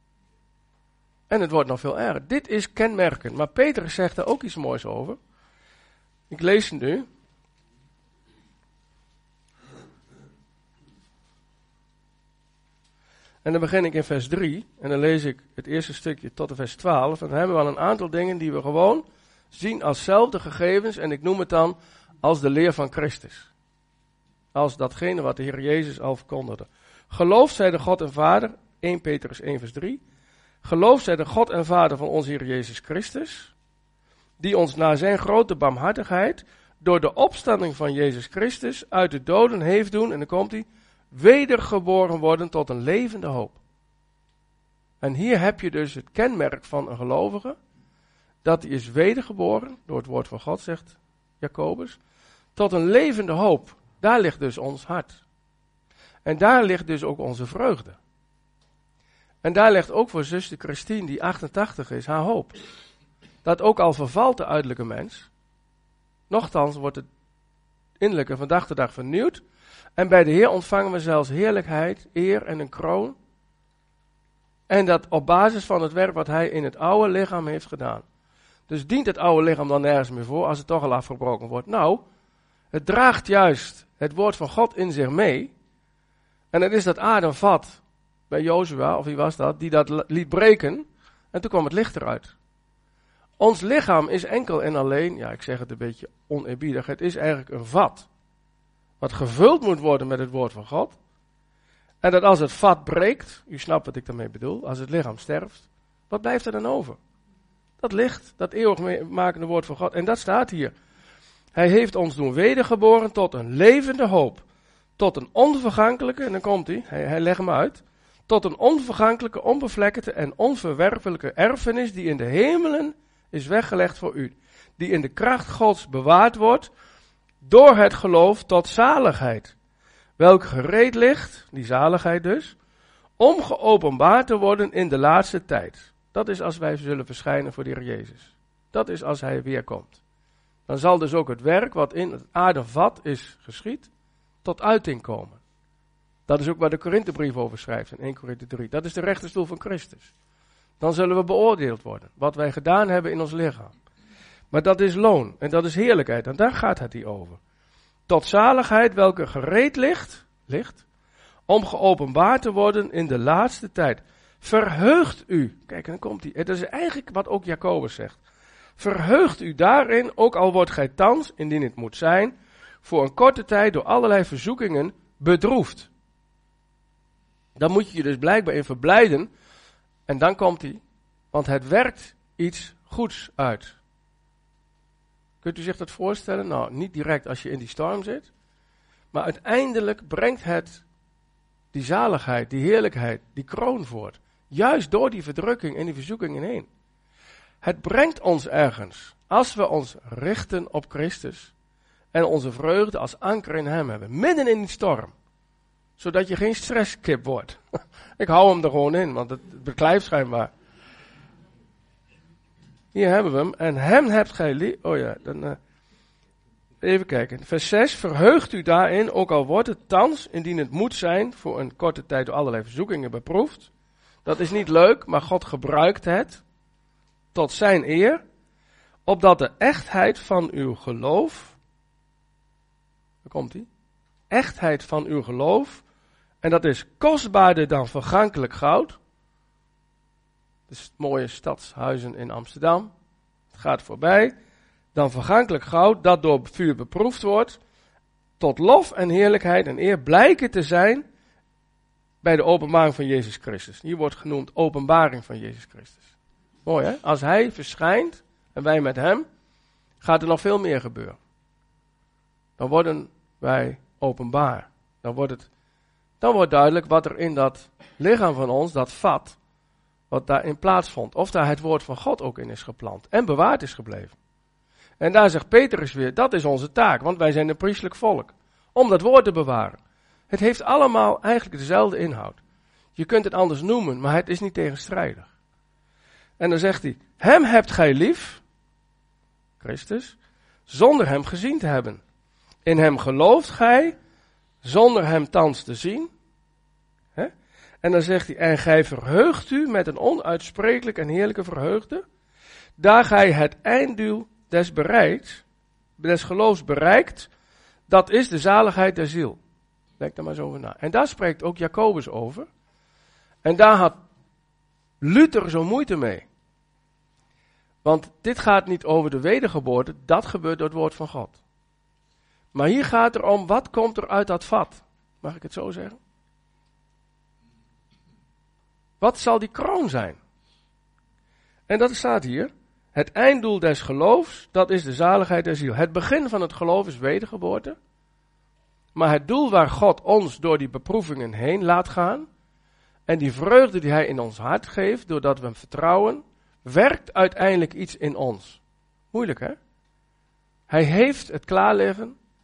En het wordt nog veel erger. Dit is kenmerkend. Maar Petrus zegt er ook iets moois over. Ik lees het nu. En dan begin ik in vers drie. En dan lees ik het eerste stukje tot de vers twaalf. En dan hebben we al een aantal dingen die we gewoon zien als zelfde gegevens. En ik noem het dan als de leer van Christus. Als datgene wat de Heer Jezus al verkondigde. Geloof zij de God en Vader. eerste Petrus één vers drie. Geloof zij de God en Vader van onze Heer Jezus Christus. Die ons naar zijn grote barmhartigheid door de opstanding van Jezus Christus uit de doden heeft doen. En dan komt hij. Wedergeboren worden tot een levende hoop. En hier heb je dus het kenmerk van een gelovige. Dat hij is wedergeboren, door het woord van God zegt Jacobus. tot een levende hoop. Daar ligt dus ons hart. En daar ligt dus ook onze vreugde. En daar ligt ook voor zuster Christine, die achtentachtig is, haar hoop. Dat ook al vervalt de uiterlijke mens, nochtans wordt het innerlijke van dag tot dag vernieuwd. En bij de Heer ontvangen we zelfs heerlijkheid, eer en een kroon. En dat op basis van het werk wat hij in het oude lichaam heeft gedaan. Dus dient het oude lichaam dan nergens meer voor als het toch al afgebroken wordt? Nou, het draagt juist het woord van God in zich mee. En het is dat aardevat bij Jozua, of wie was dat, die dat liet breken. En toen kwam het licht eruit. Ons lichaam is enkel en alleen, ja ik zeg het een beetje oneerbiedig, het is eigenlijk een vat. Wat gevuld moet worden met het woord van God. En dat als het vat breekt, u snapt wat ik daarmee bedoel, als het lichaam sterft, wat blijft er dan over? Dat licht, dat eeuwigmakende woord van God. En dat staat hier. Hij heeft ons doen wedergeboren tot een levende hoop. Tot een onvergankelijke, en dan komt hij, hij, hij legt hem uit. Tot een onvergankelijke, onbevlekkelijke en onverwerpelijke erfenis die in de hemelen is weggelegd voor u. Die in de kracht Gods bewaard wordt door het geloof tot zaligheid. Welk gereed ligt, die zaligheid dus, om geopenbaard te worden in de laatste tijd. Dat is als wij zullen verschijnen voor de Heer Jezus. Dat is als hij weer komt. Dan zal dus ook het werk wat in het aardevat is geschied, tot uiting komen. Dat is ook waar de Korinthebrief over schrijft in Eerste Korinthe drie. Dat is de rechterstoel van Christus. Dan zullen we beoordeeld worden, wat wij gedaan hebben in ons lichaam. Maar dat is loon en dat is heerlijkheid en daar gaat het hier over. Tot zaligheid welke gereed ligt, ligt, om geopenbaard te worden in de laatste tijd. Verheugt u, kijk en dan komt hij, het is eigenlijk wat ook Jacobus zegt. Verheugt u daarin, ook al wordt gij thans, indien het moet zijn, voor een korte tijd door allerlei verzoekingen bedroefd. Dan moet je je dus blijkbaar in verblijden. En dan komt hij, want het werkt iets goeds uit. Kunt u zich dat voorstellen? Nou, niet direct als je in die storm zit. Maar uiteindelijk brengt het die zaligheid, die heerlijkheid, die kroon voort. Juist door die verdrukking en die verzoekingen heen. Het brengt ons ergens, als we ons richten op Christus en onze vreugde als anker in hem hebben, midden in die storm. Zodat je geen stresskip wordt. Ik hou hem er gewoon in, want het beklijft schijnbaar. Hier hebben we hem. En hem hebt gij lief. Oh ja, dan uh, even kijken. Vers zes. Verheugt u daarin, ook al wordt het thans, indien het moet zijn, voor een korte tijd door allerlei verzoekingen beproefd. Dat is niet leuk, maar God gebruikt het tot zijn eer, opdat de echtheid van uw geloof, daar komt hij, echtheid van uw geloof, en dat is kostbaarder dan vergankelijk goud. Dus mooie stadshuizen in Amsterdam. Het gaat voorbij. Dan vergankelijk goud, dat door vuur beproefd wordt, tot lof en heerlijkheid en eer blijken te zijn bij de openbaring van Jezus Christus. Hier wordt genoemd openbaring van Jezus Christus. Mooi hè? Als hij verschijnt en wij met hem, gaat er nog veel meer gebeuren. Dan worden wij openbaar. Dan wordt het, dan wordt duidelijk wat er in dat lichaam van ons, dat vat, wat daarin plaatsvond. Of daar het woord van God ook in is geplant en bewaard is gebleven. En daar zegt Petrus weer, dat is onze taak, want wij zijn een priestelijk volk. Om dat woord te bewaren. Het heeft allemaal eigenlijk dezelfde inhoud. Je kunt het anders noemen, maar het is niet tegenstrijdig. En dan zegt hij, hem hebt gij lief, Christus, zonder hem gezien te hebben. In hem gelooft gij, zonder hem thans te zien. He? En dan zegt hij, en gij verheugt u met een onuitsprekelijk en heerlijke verheugde, daar gij het einddoel des bereikt, des geloofs bereikt, dat is de zaligheid der ziel. Denk daar maar eens over na. En daar spreekt ook Jacobus over. En daar had Luther zo moeite mee. Want dit gaat niet over de wedergeboorte, dat gebeurt door het woord van God. Maar hier gaat het om, wat komt er uit dat vat? Mag ik het zo zeggen? Wat zal die kroon zijn? En dat staat hier. Het einddoel des geloofs, dat is de zaligheid der ziel. Het begin van het geloof is wedergeboorte. Maar het doel waar God ons door die beproevingen heen laat gaan, en die vreugde die hij in ons hart geeft, doordat we hem vertrouwen, werkt uiteindelijk iets in ons. Moeilijk hè? Hij heeft het klaar liggen,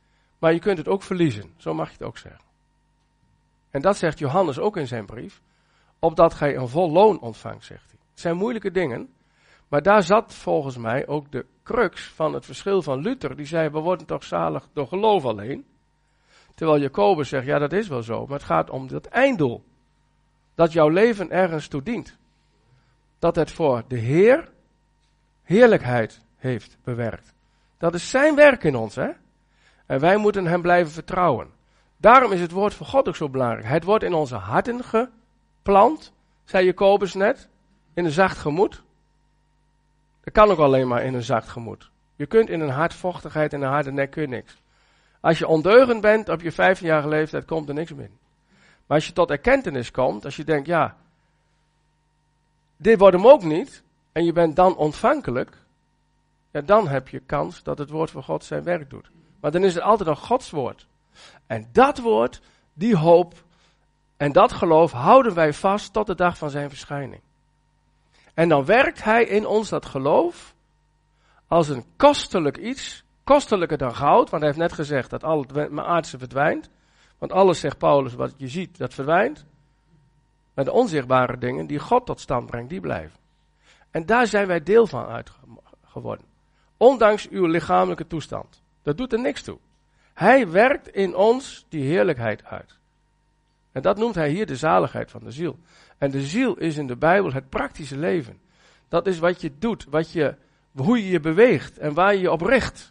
maar je kunt het ook verliezen. Zo mag je het ook zeggen. En dat zegt Johannes ook in zijn brief. Opdat gij een vol loon ontvangt, zegt hij. Het zijn moeilijke dingen. Maar daar zat volgens mij ook de crux van het verschil van Luther. Die zei, we worden toch zalig door geloof alleen. Terwijl Jacobus zegt, ja dat is wel zo. Maar het gaat om dat einddoel. Dat jouw leven ergens toe dient. Dat het voor de Heer heerlijkheid heeft bewerkt. Dat is zijn werk in ons, hè. En wij moeten hem blijven vertrouwen. Daarom is het woord van God ook zo belangrijk. Het wordt in onze harten geplant, zei Jacobus net, in een zacht gemoed. Dat kan ook alleen maar in een zacht gemoed. Je kunt in een hardvochtigheid en een harde nek kun je niks. Als je ondeugend bent op je vijftienjarige leeftijd, komt er niks meer. Maar als je tot erkentenis komt, als je denkt, ja, dit wordt hem ook niet, en je bent dan ontvankelijk, ja, dan heb je kans dat het woord van God zijn werk doet. Maar dan is het altijd nog Gods woord. En dat woord, die hoop en dat geloof houden wij vast tot de dag van zijn verschijning. En dan werkt hij in ons dat geloof als een kostelijk iets, kostelijker dan goud, want hij heeft net gezegd dat al het aardse verdwijnt. Want alles, zegt Paulus, wat je ziet, dat verdwijnt. Maar de onzichtbare dingen die God tot stand brengt, die blijven. En daar zijn wij deel van uit geworden. Ondanks uw lichamelijke toestand. Dat doet er niks toe. Hij werkt in ons die heerlijkheid uit. En dat noemt hij hier de zaligheid van de ziel. En de ziel is in de Bijbel het praktische leven. Dat is wat je doet, wat je, hoe je je beweegt en waar je je op richt.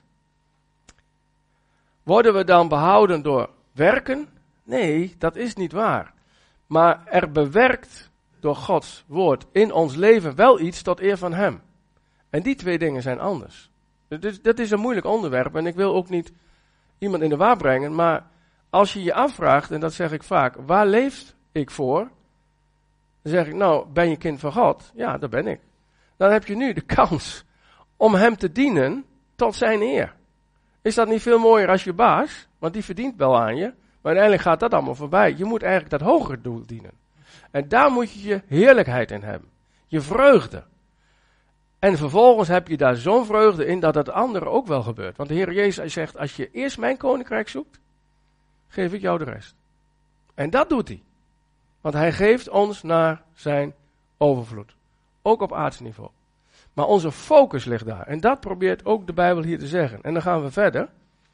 Worden we dan behouden door werken? Nee, dat is niet waar. Maar er bewerkt door Gods woord in ons leven wel iets tot eer van hem. En die twee dingen zijn anders. Dus dat is een moeilijk onderwerp en ik wil ook niet iemand in de war brengen, maar als je je afvraagt, en dat zeg ik vaak, waar leef ik voor? Dan zeg ik, nou, ben je kind van God? Ja, dat ben ik. Dan heb je nu de kans om hem te dienen tot zijn eer. Is dat niet veel mooier als je baas? Want die verdient wel aan je, maar uiteindelijk gaat dat allemaal voorbij. Je moet eigenlijk dat hogere doel dienen. En daar moet je je heerlijkheid in hebben. Je vreugde. En vervolgens heb je daar zo'n vreugde in dat het andere ook wel gebeurt. Want de Heer Jezus zegt, als je eerst mijn koninkrijk zoekt, geef ik jou de rest. En dat doet hij. Want hij geeft ons naar zijn overvloed. Ook op aards niveau. Maar onze focus ligt daar. En dat probeert ook de Bijbel hier te zeggen. En dan gaan we verder.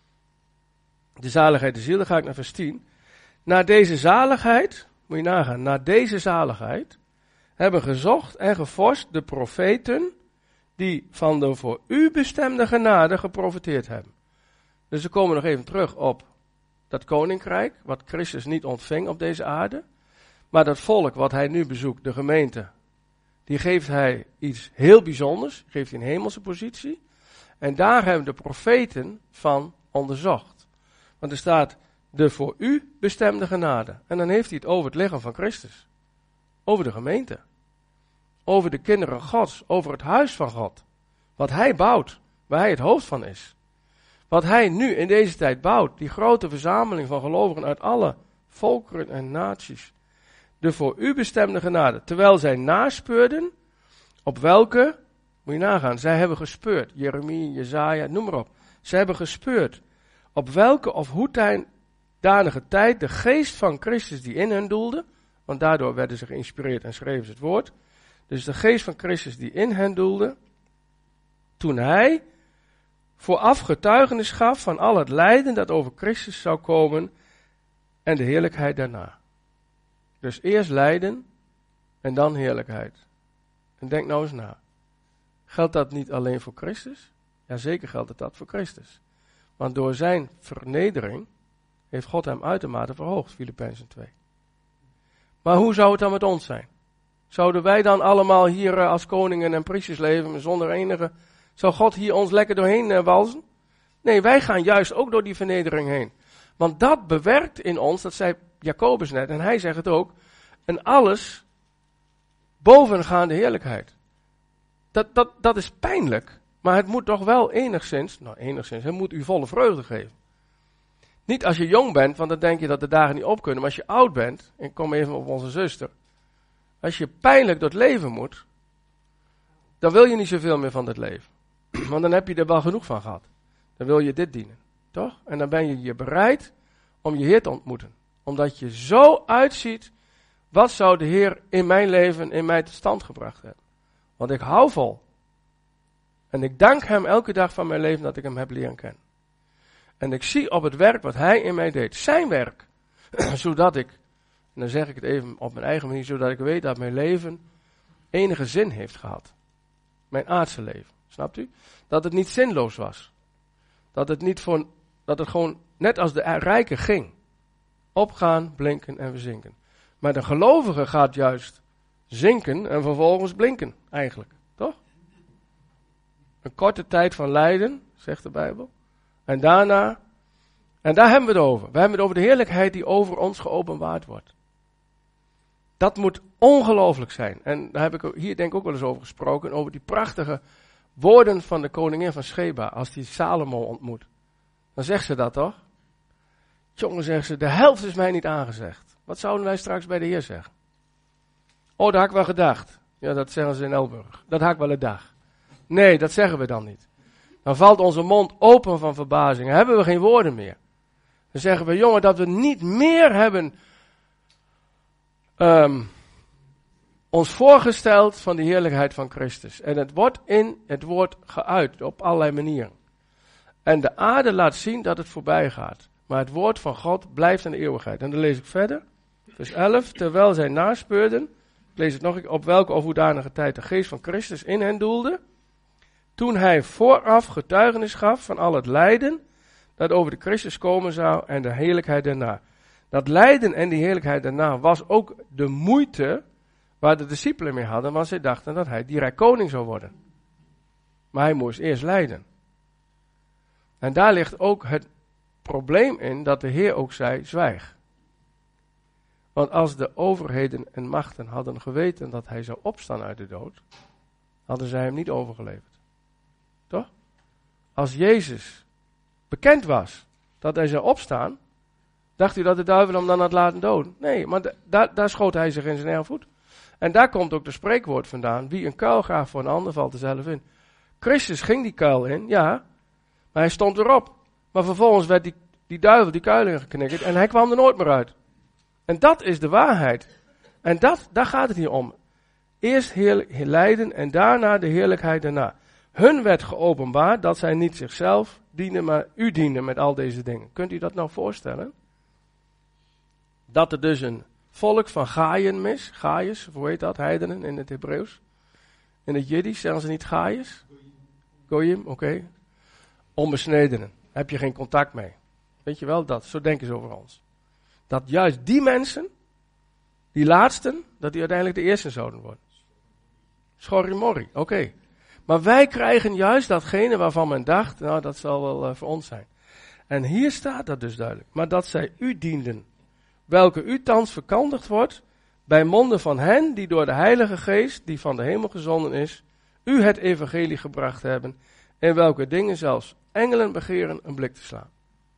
De zaligheid de ziel, dan ga ik naar vers tien. Na deze zaligheid, moet je nagaan, na deze zaligheid hebben gezocht en gevorst de profeten die van de voor u bestemde genade geprofeteerd hebben. Dus we komen nog even terug op dat koninkrijk, wat Christus niet ontving op deze aarde. Maar dat volk wat hij nu bezoekt, de gemeente, die geeft hij iets heel bijzonders, geeft hij een hemelse positie. En daar hebben de profeten van onderzocht. Want er staat de voor u bestemde genade. En dan heeft hij het over het lichaam van Christus. Over de gemeente. Over de kinderen Gods, over het huis van God. Wat hij bouwt, waar hij het hoofd van is. Wat hij nu in deze tijd bouwt, die grote verzameling van gelovigen uit alle volkeren en naties. De voor u bestemde genade. Terwijl zij naspeurden, op welke, moet je nagaan, zij hebben gespeurd. Jeremie, Jezaja, noem maar op. Zij hebben gespeurd. Op welke of hoe danige tijd de geest van Christus die in hen doelde, want daardoor werden ze geïnspireerd en schreven ze het woord. Dus de geest van Christus die in hen doelde, toen hij vooraf getuigenis gaf van al het lijden dat over Christus zou komen en de heerlijkheid daarna. Dus eerst lijden en dan heerlijkheid. En denk nou eens na. Geldt dat niet alleen voor Christus? Ja, zeker geldt het dat voor Christus. Want door zijn vernedering heeft God hem uitermate verhoogd, Filippenzen twee. Maar hoe zou het dan met ons zijn? Zouden wij dan allemaal hier uh, als koningen en priesters leven zonder enige... Zou God hier ons lekker doorheen uh, walzen? Nee, wij gaan juist ook door die vernedering heen. Want dat bewerkt in ons, dat zei Jacobus net, en hij zegt het ook, een alles bovengaande heerlijkheid. Dat, dat, dat is pijnlijk, maar het moet toch wel enigszins, nou enigszins, het moet u volle vreugde geven. Niet als je jong bent, want dan denk je dat de dagen niet op kunnen, maar als je oud bent, en ik kom even op onze zuster, als je pijnlijk door het leven moet, dan wil je niet zoveel meer van het leven. Want dan heb je er wel genoeg van gehad. Dan wil je dit dienen. Toch? En dan ben je je bereid om je Heer te ontmoeten. Omdat je zo uitziet, wat zou de Heer in mijn leven, in mij tot stand gebracht hebben. Want ik hou vol. En ik dank hem elke dag van mijn leven dat ik hem heb leren kennen. En ik zie op het werk wat hij in mij deed. Zijn werk. Zodat ik, en dan zeg ik het even op mijn eigen manier, zodat ik weet dat mijn leven enige zin heeft gehad. Mijn aardse leven. Snapt u? Dat het niet zinloos was. Dat het niet voor, dat het gewoon net als de rijken ging. Opgaan, blinken en verzinken. Maar de gelovige gaat juist zinken en vervolgens blinken, eigenlijk. Toch? Een korte tijd van lijden, zegt de Bijbel. En daarna, en daar hebben we het over. We hebben het over de heerlijkheid die over ons geopenbaard wordt. Dat moet ongelooflijk zijn. En daar heb ik hier denk ik ook wel eens over gesproken. Over die prachtige woorden van de koningin van Sheba. Als die Salomo ontmoet. Dan zegt ze dat toch? Jongen, zegt ze, de helft is mij niet aangezegd. Wat zouden wij straks bij de Heer zeggen? Oh, dat had ik wel gedacht. Ja, dat zeggen ze in Elburg. Dat had ik wel een dag. Nee, dat zeggen we dan niet. Dan valt onze mond open van verbazing. Dan hebben we geen woorden meer. Dan zeggen we, jongen, dat we niet meer hebben um, ons voorgesteld van de heerlijkheid van Christus. En het wordt in het woord geuit op allerlei manieren. En de aarde laat zien dat het voorbij gaat. Maar het woord van God blijft in de eeuwigheid. En dan lees ik verder. Vers elf. Terwijl zij naspeurden. Ik lees het nog eens. Op welke of hoedanige tijd de geest van Christus in hen doelde. Toen hij vooraf getuigenis gaf van al het lijden. Dat over de Christus komen zou. En de heerlijkheid daarna. Dat lijden en die heerlijkheid daarna was ook de moeite. Waar de discipelen mee hadden. Want zij dachten dat hij direct koning zou worden. Maar hij moest eerst lijden. En daar ligt ook het probleem in dat de Heer ook zei, zwijg. Want als de overheden en machten hadden geweten dat hij zou opstaan uit de dood, hadden zij hem niet overgeleverd. Toch? Als Jezus bekend was dat hij zou opstaan, dacht u dat de duivel hem dan had laten doden? Nee, maar da- da- daar schoot hij zich in zijn erfgoed. En daar komt ook de spreekwoord vandaan, wie een kuil graaft voor een ander valt er zelf in. Christus ging die kuil in, ja, maar hij stond erop. Maar vervolgens werd die, die duivel die kuil ingeknikkerd en hij kwam er nooit meer uit. En dat is de waarheid. En dat, daar gaat het hier om. Eerst heerlijk, lijden en daarna de heerlijkheid daarna. Hun werd geopenbaard dat zij niet zichzelf dienen, maar u dienen met al deze dingen. Kunt u dat nou voorstellen? Dat er dus een volk van Gaaien is. Gaaiers, hoe heet dat? Heidenen in het Hebreeuws. In het Jiddisch zeggen ze niet Gaaiers? Goyim, oké. Okay. Onbesnedenen. Heb je geen contact mee. Weet je wel dat? Zo denken ze over ons. Dat juist die mensen, die laatsten, dat die uiteindelijk de eerste zouden worden. Schorrimorri, oké. Okay. Maar wij krijgen juist datgene waarvan men dacht, nou dat zal wel uh, voor ons zijn. En hier staat dat dus duidelijk. Maar dat zij u dienden, welke u thans verkondigd wordt, bij monden van hen die door de Heilige Geest, die van de hemel gezonden is, u het evangelie gebracht hebben, in welke dingen zelfs engelen begeren een blik te slaan.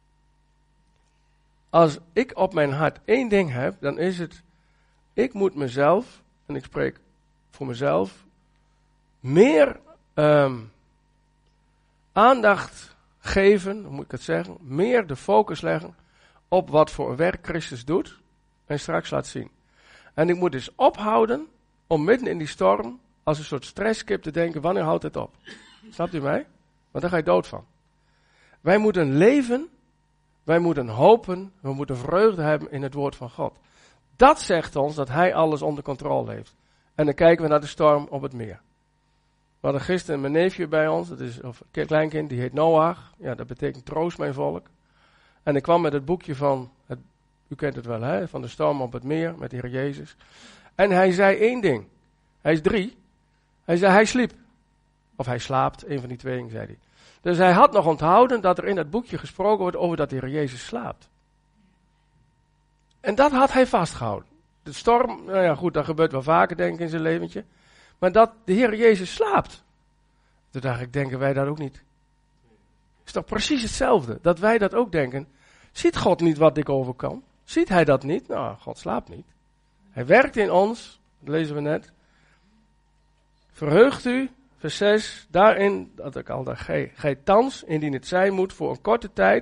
Als ik op mijn hart één ding heb, dan is het, ik moet mezelf, en ik spreek voor mezelf, meer um, aandacht geven, hoe moet ik het zeggen, meer de focus leggen op wat voor een werk Christus doet en straks laat zien. En ik moet dus ophouden om midden in die storm als een soort stresskip te denken, wanneer houdt het op? Snapt u mij? Want daar ga je dood van. Wij moeten leven, wij moeten hopen, we moeten vreugde hebben in het woord van God. Dat zegt ons dat hij alles onder controle heeft. En dan kijken we naar de storm op het meer. We hadden gisteren mijn neefje bij ons, dat is of een kleinkind, die heet Noach. Ja, dat betekent troost mijn volk. En ik kwam met het boekje van, het, u kent het wel hè, van de storm op het meer, met de Heer Jezus. En hij zei één ding, hij is drie, hij zei hij sliep. Of hij slaapt, een van die twee, zei hij. Dus hij had nog onthouden dat er in dat boekje gesproken wordt over dat de Heer Jezus slaapt. En dat had hij vastgehouden. De storm, nou ja goed, dat gebeurt wel vaker denk ik in zijn leventje. Maar dat de Heer Jezus slaapt. Toen dacht ik, denken wij dat ook niet? Het is toch precies hetzelfde, dat wij dat ook denken. Ziet God niet wat ik overkom? Ziet hij dat niet? Nou, God slaapt niet. Hij werkt in ons, dat lezen we net. Verheugt u, vers zes, daarin, dat ik al dacht, gij, gij thans, indien het zijn moet, voor een korte tijd,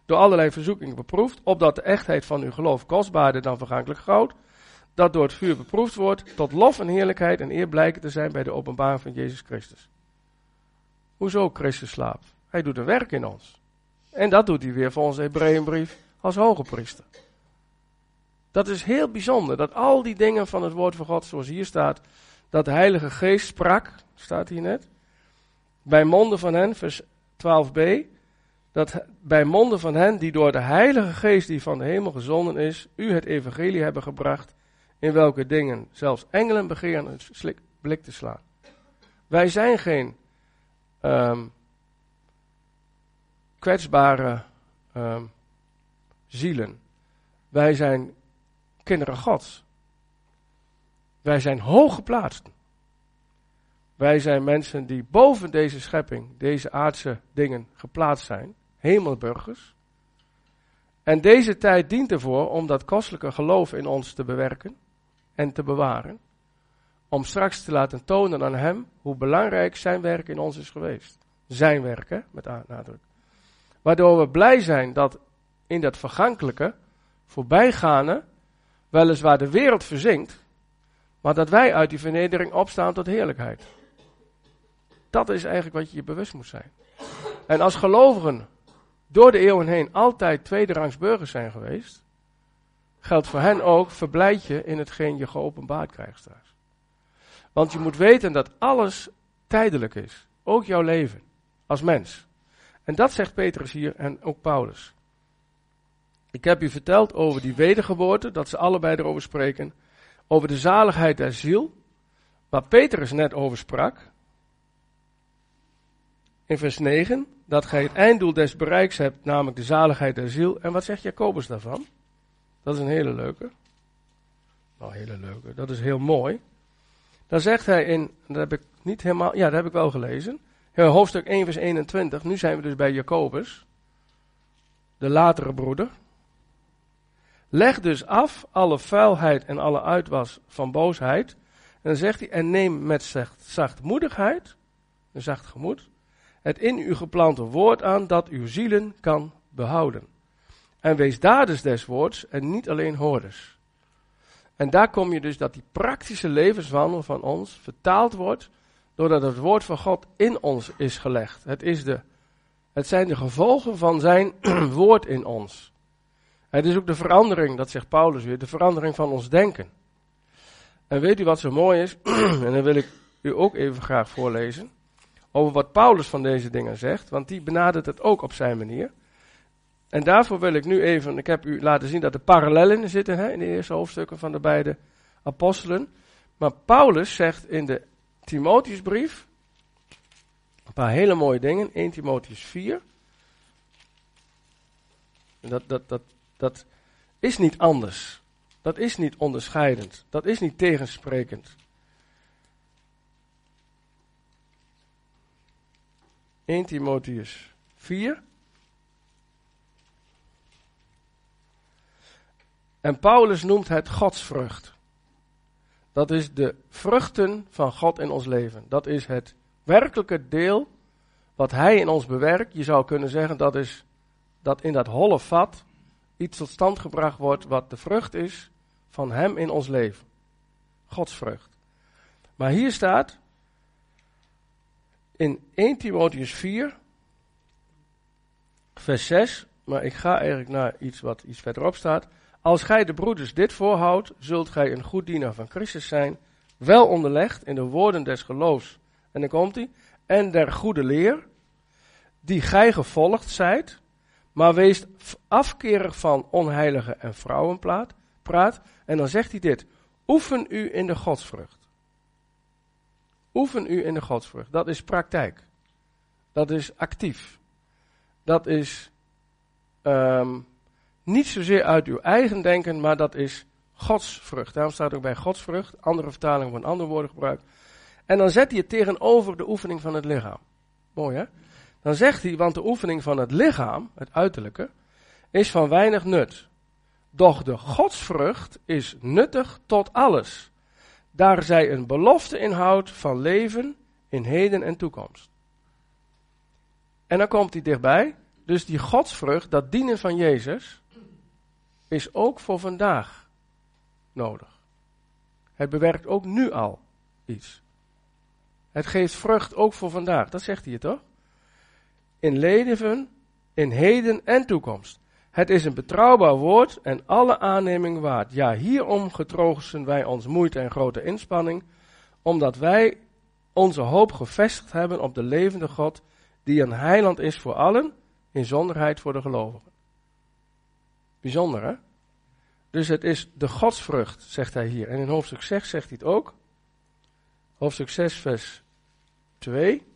door allerlei verzoekingen beproefd, opdat de echtheid van uw geloof kostbaarder dan vergankelijk goud, dat door het vuur beproefd wordt, tot lof en heerlijkheid en eer blijken te zijn bij de openbaring van Jezus Christus. Hoezo Christus slaapt? Hij doet een werk in ons. En dat doet hij weer volgens de Hebreeënbrief als hoge priester. Dat is heel bijzonder, dat al die dingen van het woord van God, zoals hier staat, dat de Heilige Geest sprak, staat hier net, bij monden van hen, vers twaalf b, dat bij monden van hen die door de Heilige Geest die van de hemel gezonden is, u het evangelie hebben gebracht, in welke dingen zelfs engelen begeren een slik, blik te slaan. Wij zijn geen um, kwetsbare um, zielen. Wij zijn kinderen Gods. Wij zijn hoog geplaatst. Wij zijn mensen die boven deze schepping, deze aardse dingen geplaatst zijn. Hemelburgers. En deze tijd dient ervoor om dat kostelijke geloof in ons te bewerken en te bewaren. Om straks te laten tonen aan hem hoe belangrijk zijn werk in ons is geweest. Zijn werk, hè, met nadruk. Waardoor we blij zijn dat in dat vergankelijke, voorbijgaande, weliswaar de wereld verzinkt, maar dat wij uit die vernedering opstaan tot heerlijkheid. Dat is eigenlijk wat je je bewust moet zijn. En als gelovigen door de eeuwen heen altijd tweederangs burgers zijn geweest, geldt voor hen ook, verblijd je in hetgeen je geopenbaard krijgt straks. Want je moet weten dat alles tijdelijk is. Ook jouw leven, als mens. En dat zegt Petrus hier en ook Paulus. Ik heb u verteld over die wedergeboorte, dat ze allebei erover spreken. Over de zaligheid der ziel, waar Petrus net over sprak. In vers negen, dat gij het einddoel des bereiks hebt, namelijk de zaligheid der ziel. En wat zegt Jacobus daarvan? Dat is een hele leuke. Nou, hele leuke, dat is heel mooi. Dan zegt hij in, dat heb ik niet helemaal, ja, dat heb ik wel gelezen. Hoofdstuk één vers eenentwintig, nu zijn we dus bij Jacobus, de latere broeder. Leg dus af alle vuilheid en alle uitwas van boosheid. En dan zegt hij, en neem met zacht, zachtmoedigheid, een zacht gemoed, het in u geplante woord aan dat uw zielen kan behouden. En wees daders des woords en niet alleen hoorders. En daar kom je dus dat die praktische levenswandel van ons vertaald wordt, doordat het woord van God in ons is gelegd. Het, is de, het zijn de gevolgen van zijn woord in ons. Het is ook de verandering, dat zegt Paulus weer, de verandering van ons denken. En weet u wat zo mooi is? En dan wil ik u ook even graag voorlezen. Over wat Paulus van deze dingen zegt, want die benadert het ook op zijn manier. En daarvoor wil ik nu even, ik heb u laten zien dat er parallellen zitten, hè, in de eerste hoofdstukken van de beide apostelen. Maar Paulus zegt in de Timotheusbrief een paar hele mooie dingen. Eerste Timotheus vier. En dat, dat, dat, dat is niet anders. Dat is niet onderscheidend. Dat is niet tegensprekend. Eerste Timotheus vier. En Paulus noemt het godsvrucht. Dat is de vruchten van God in ons leven. Dat is het werkelijke deel wat hij in ons bewerkt. Je zou kunnen zeggen dat is dat in dat holle vat iets tot stand gebracht wordt wat de vrucht is van hem in ons leven. Godsvrucht. Maar hier staat in Eerste Timotheus vier, vers zes, maar ik ga eigenlijk naar iets wat iets verderop staat. Als gij de broeders dit voorhoudt, zult gij een goed dienaar van Christus zijn, wel onderlegd in de woorden des geloofs. En dan komt hij, en der goede leer, die gij gevolgd zijt, maar wees afkerig van onheilige en vrouwenpraat. Praat, en dan zegt hij dit, oefen u in de godsvrucht. Oefen u in de godsvrucht. Dat is praktijk. Dat is actief. Dat is um, niet zozeer uit uw eigen denken, maar dat is godsvrucht. Daarom staat ook bij godsvrucht, andere vertalingen van andere woorden gebruikt. En dan zet hij het tegenover de oefening van het lichaam. Mooi hè? Dan zegt hij, want de oefening van het lichaam, het uiterlijke, is van weinig nut. Doch de godsvrucht is nuttig tot alles. Daar zij een belofte inhoudt van leven in heden en toekomst. En dan komt hij dichtbij. Dus die godsvrucht, dat dienen van Jezus, is ook voor vandaag nodig. Het bewerkt ook nu al iets. Het geeft vrucht ook voor vandaag. Dat zegt hij toch? In leven, in heden en toekomst. Het is een betrouwbaar woord en alle aanneming waard. Ja, hierom getroosten wij ons moeite en grote inspanning, omdat wij onze hoop gevestigd hebben op de levende God, die een heiland is voor allen, inzonderheid voor de gelovigen. Bijzonder, hè? Dus het is de godsvrucht, zegt hij hier. En in hoofdstuk zes zegt hij het ook. Hoofdstuk zes, vers twee.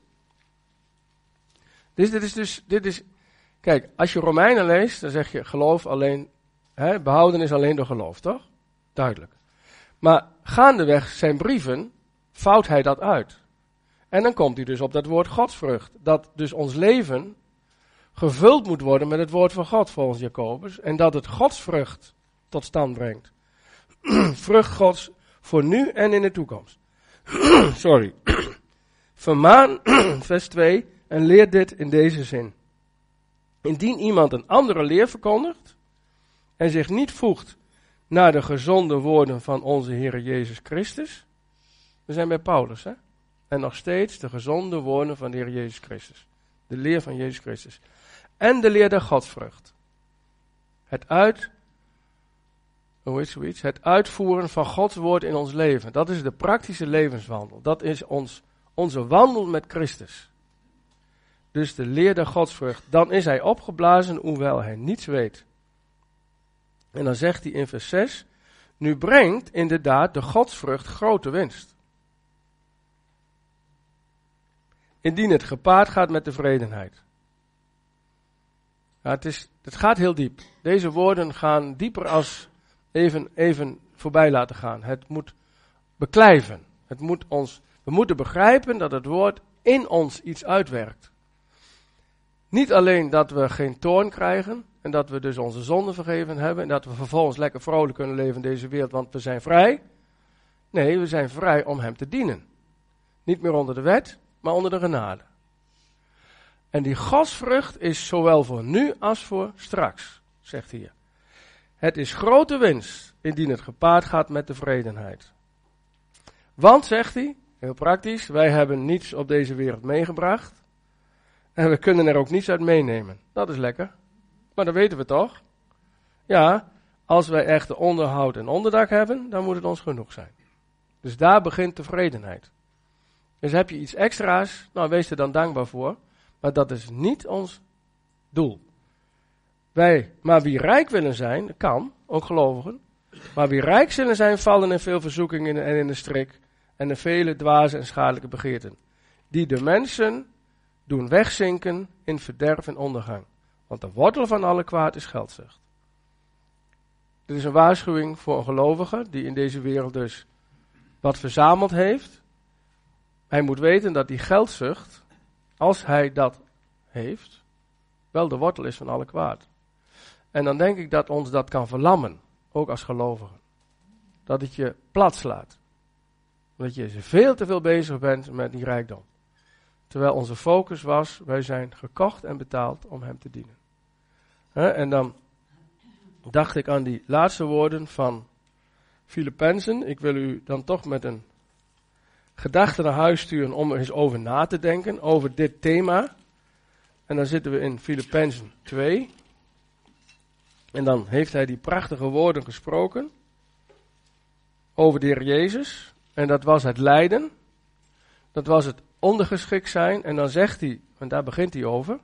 Dus dit is dus, dit is, kijk, als je Romeinen leest, dan zeg je geloof alleen, hè, behouden is alleen door geloof, toch? Duidelijk. Maar gaandeweg zijn brieven vouwt hij dat uit. En dan komt hij dus op dat woord godsvrucht. Dat dus ons leven gevuld moet worden met het woord van God, volgens Jacobus. En dat het godsvrucht tot stand brengt. Vrucht Gods voor nu en in de toekomst. Sorry. Vermaan, vers twee, en leer dit in deze zin. Indien iemand een andere leer verkondigt en zich niet voegt naar de gezonde woorden van onze Heer Jezus Christus. We zijn bij Paulus, hè? En nog steeds de gezonde woorden van de Heer Jezus Christus. De leer van Jezus Christus. En de leer der godsvrucht. Het uit, hoe is zoiets? Het uitvoeren van Gods woord in ons leven. Dat is de praktische levenswandel. Dat is ons, onze wandel met Christus. Dus de leer der godsvrucht. Dan is hij opgeblazen, hoewel hij niets weet. En dan zegt hij in vers zes, nu brengt inderdaad de godsvrucht grote winst. Indien het gepaard gaat met tevredenheid. Ja, het, is, het gaat heel diep. Deze woorden gaan dieper als even, even voorbij laten gaan. Het moet beklijven. Het moet ons, we moeten begrijpen dat het woord in ons iets uitwerkt. Niet alleen dat we geen toorn krijgen en dat we dus onze zonden vergeven hebben en dat we vervolgens lekker vrolijk kunnen leven in deze wereld, want we zijn vrij. Nee, we zijn vrij om hem te dienen. Niet meer onder de wet, maar onder de genade. En die godsvrucht is zowel voor nu als voor straks, zegt hij hier. Het is grote winst, indien het gepaard gaat met tevredenheid. Want, zegt hij, heel praktisch, wij hebben niets op deze wereld meegebracht. En we kunnen er ook niets uit meenemen. Dat is lekker. Maar dat weten we toch? Ja, als wij echte onderhoud en onderdak hebben, dan moet het ons genoeg zijn. Dus daar begint tevredenheid. Dus heb je iets extra's, nou wees er dan dankbaar voor. Maar dat is niet ons doel. Wij, maar wie rijk willen zijn, dat kan, ook gelovigen. Maar wie rijk zullen zijn, vallen in veel verzoekingen en in de strik. En in vele dwaze en schadelijke begeerten. Die de mensen doen wegzinken in verderf en ondergang. Want de wortel van alle kwaad is geldzucht. Dit is een waarschuwing voor een gelovige die in deze wereld dus wat verzameld heeft. Hij moet weten dat die geldzucht, als hij dat heeft, wel de wortel is van alle kwaad. En dan denk ik dat ons dat kan verlammen, ook als gelovigen. Dat het je plat slaat. Dat je veel te veel bezig bent met die rijkdom. Terwijl onze focus was, wij zijn gekocht en betaald om hem te dienen. He, en dan dacht ik aan die laatste woorden van Filippenzen. Ik wil u dan toch met een gedachte naar huis sturen om er eens over na te denken, over dit thema. En dan zitten we in Filippenzen twee. En dan heeft hij die prachtige woorden gesproken over de Heer Jezus. En dat was het lijden. Dat was het ondergeschikt zijn. En dan zegt hij, en daar begint hij over.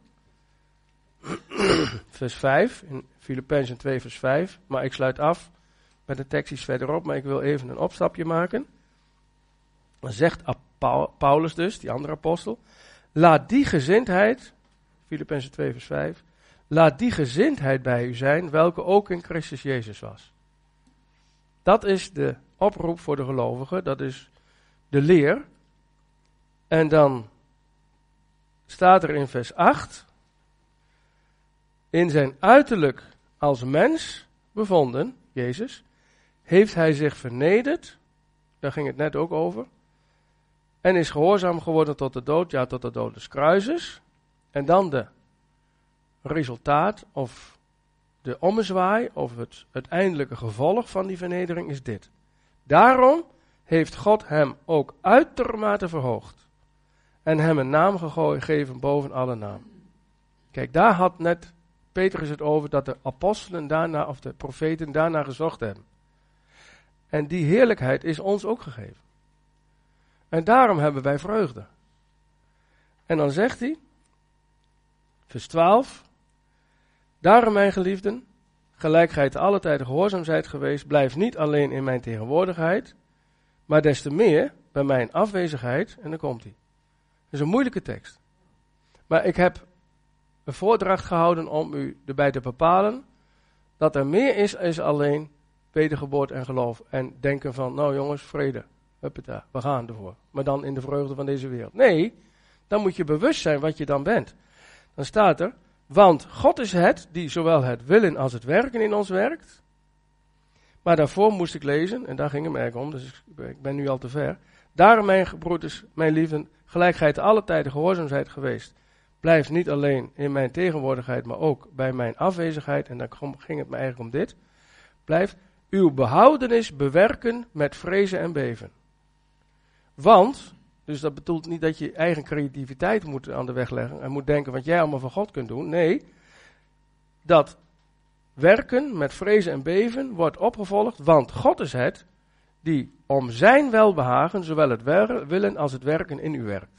vers vijf, in Filippenzen twee vers vijf. Maar ik sluit af met de tekst iets verderop, maar ik wil even een opstapje maken. Dan zegt Paulus dus, die andere apostel, laat die gezindheid, Filippenzen twee vers vijf, laat die gezindheid bij u zijn, welke ook in Christus Jezus was. Dat is de oproep voor de gelovigen, dat is de leer. En dan staat er in vers acht, in zijn uiterlijk als mens bevonden, Jezus, heeft hij zich vernederd, daar ging het net ook over, en is gehoorzaam geworden tot de dood, ja tot de dood des kruises. En dan de resultaat of de ommezwaai of het uiteindelijke gevolg van die vernedering is dit. Daarom heeft God hem ook uitermate verhoogd en hem een naam gegeven boven alle naam. Kijk, daar had net Petrus het over dat de apostelen daarna of de profeten daarna gezocht hebben. En die heerlijkheid is ons ook gegeven. En daarom hebben wij vreugde. En dan zegt hij, vers twaalf, daarom mijn geliefden, gelijk gij te alle tijden gehoorzaam zijt geweest, blijf niet alleen in mijn tegenwoordigheid, maar des te meer bij mijn afwezigheid. En dan komt hij. Dat is een moeilijke tekst. Maar ik heb een voordracht gehouden om u erbij te bepalen dat er meer is als alleen wedergeboorte en geloof. En denken van, nou jongens, vrede, huppata, we gaan ervoor. Maar dan in de vreugde van deze wereld. Nee, dan moet je bewust zijn wat je dan bent. Dan staat er, want God is het die zowel het willen als het werken in ons werkt. Maar daarvoor moest ik lezen, en daar ging het erg om, dus ik ben nu al te ver. Daarom, mijn broeders, mijn liefden, gelijk gij te alle tijden gehoorzaam zijt geweest, blijf niet alleen in mijn tegenwoordigheid, maar ook bij mijn afwezigheid. En dan ging het me eigenlijk om dit. Blijf uw behoudenis bewerken met vrezen en beven. Want, dus dat bedoelt niet dat je eigen creativiteit moet aan de weg leggen en moet denken wat jij allemaal voor God kunt doen. Nee, dat werken met vrezen en beven wordt opgevolgd, want God is het die om zijn welbehagen zowel het willen als het werken in u werkt.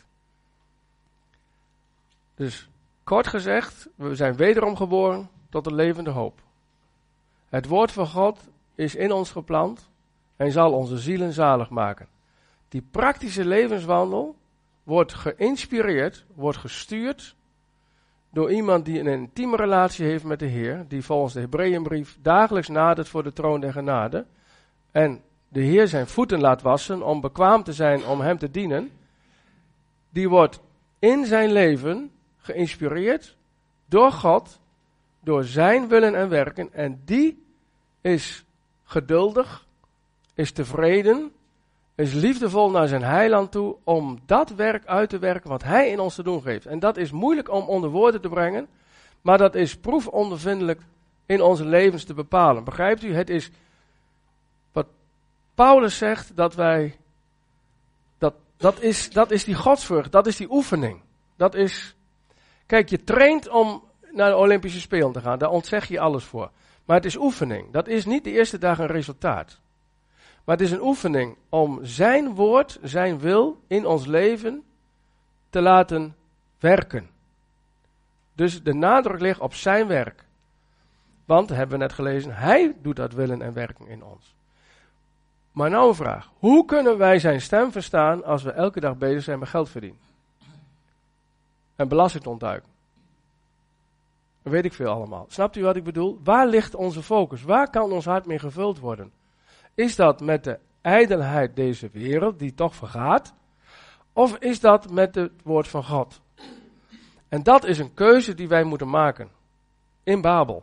Dus kort gezegd, we zijn wederom geboren tot een levende hoop. Het woord van God is in ons geplant en zal onze zielen zalig maken. Die praktische levenswandel wordt geïnspireerd, wordt gestuurd door iemand die een intieme relatie heeft met de Heer, die volgens de Hebreeënbrief dagelijks nadert voor de troon der genade en de Heer zijn voeten laat wassen om bekwaam te zijn om hem te dienen. Die wordt in zijn leven geïnspireerd door God, door zijn willen en werken en die is geduldig, is tevreden, is liefdevol naar zijn heiland toe om dat werk uit te werken wat hij in ons te doen geeft. En dat is moeilijk om onder woorden te brengen, maar dat is proefondervindelijk in onze levens te bepalen. Begrijpt u? Het is wat Paulus zegt, dat wij, dat, dat, is, dat is die godsvrucht, dat is die oefening. Dat is, kijk, je traint om naar de Olympische Spelen te gaan, daar ontzeg je alles voor. Maar het is oefening, dat is niet de eerste dag een resultaat. Maar het is een oefening om zijn woord, zijn wil in ons leven te laten werken. Dus de nadruk ligt op zijn werk. Want, hebben we net gelezen, hij doet dat willen en werken in ons. Maar nou een vraag. Hoe kunnen wij zijn stem verstaan als we elke dag bezig zijn met geld verdienen? En belasting te ontduiken. Dat weet ik veel allemaal. Snapt u wat ik bedoel? Waar ligt onze focus? Waar kan ons hart mee gevuld worden? Is dat met de ijdelheid deze wereld, die toch vergaat? Of is dat met het woord van God? En dat is een keuze die wij moeten maken. In Babel.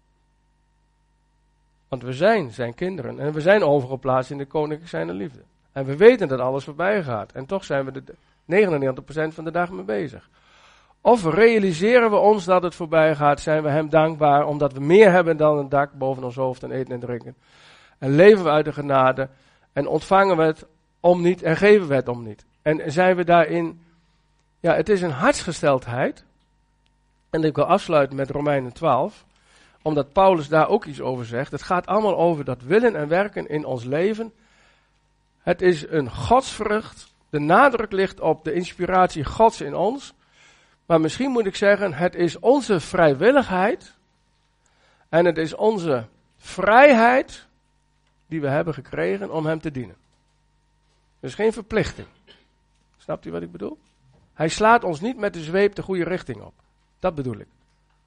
Want we zijn zijn kinderen. En we zijn overgeplaatst in de koninkrijk zijner liefde. En we weten dat alles voorbij gaat. En toch zijn we er negenennegentig procent van de dag mee bezig. Of realiseren we ons dat het voorbij gaat, zijn we hem dankbaar omdat we meer hebben dan een dak boven ons hoofd en eten en drinken. En leven we uit de genade en ontvangen we het om niet en geven we het om niet. En zijn we daarin, ja, het is een hartsgesteldheid. En ik wil afsluiten met Romeinen twaalf, omdat Paulus daar ook iets over zegt. Het gaat allemaal over dat willen en werken in ons leven. Het is een godsvrucht. De nadruk ligt op de inspiratie Gods in ons. Maar misschien moet ik zeggen, het is onze vrijwilligheid en het is onze vrijheid die we hebben gekregen om hem te dienen. Dus geen verplichting. Snapt u wat ik bedoel? Hij slaat ons niet met de zweep de goede richting op. Dat bedoel ik.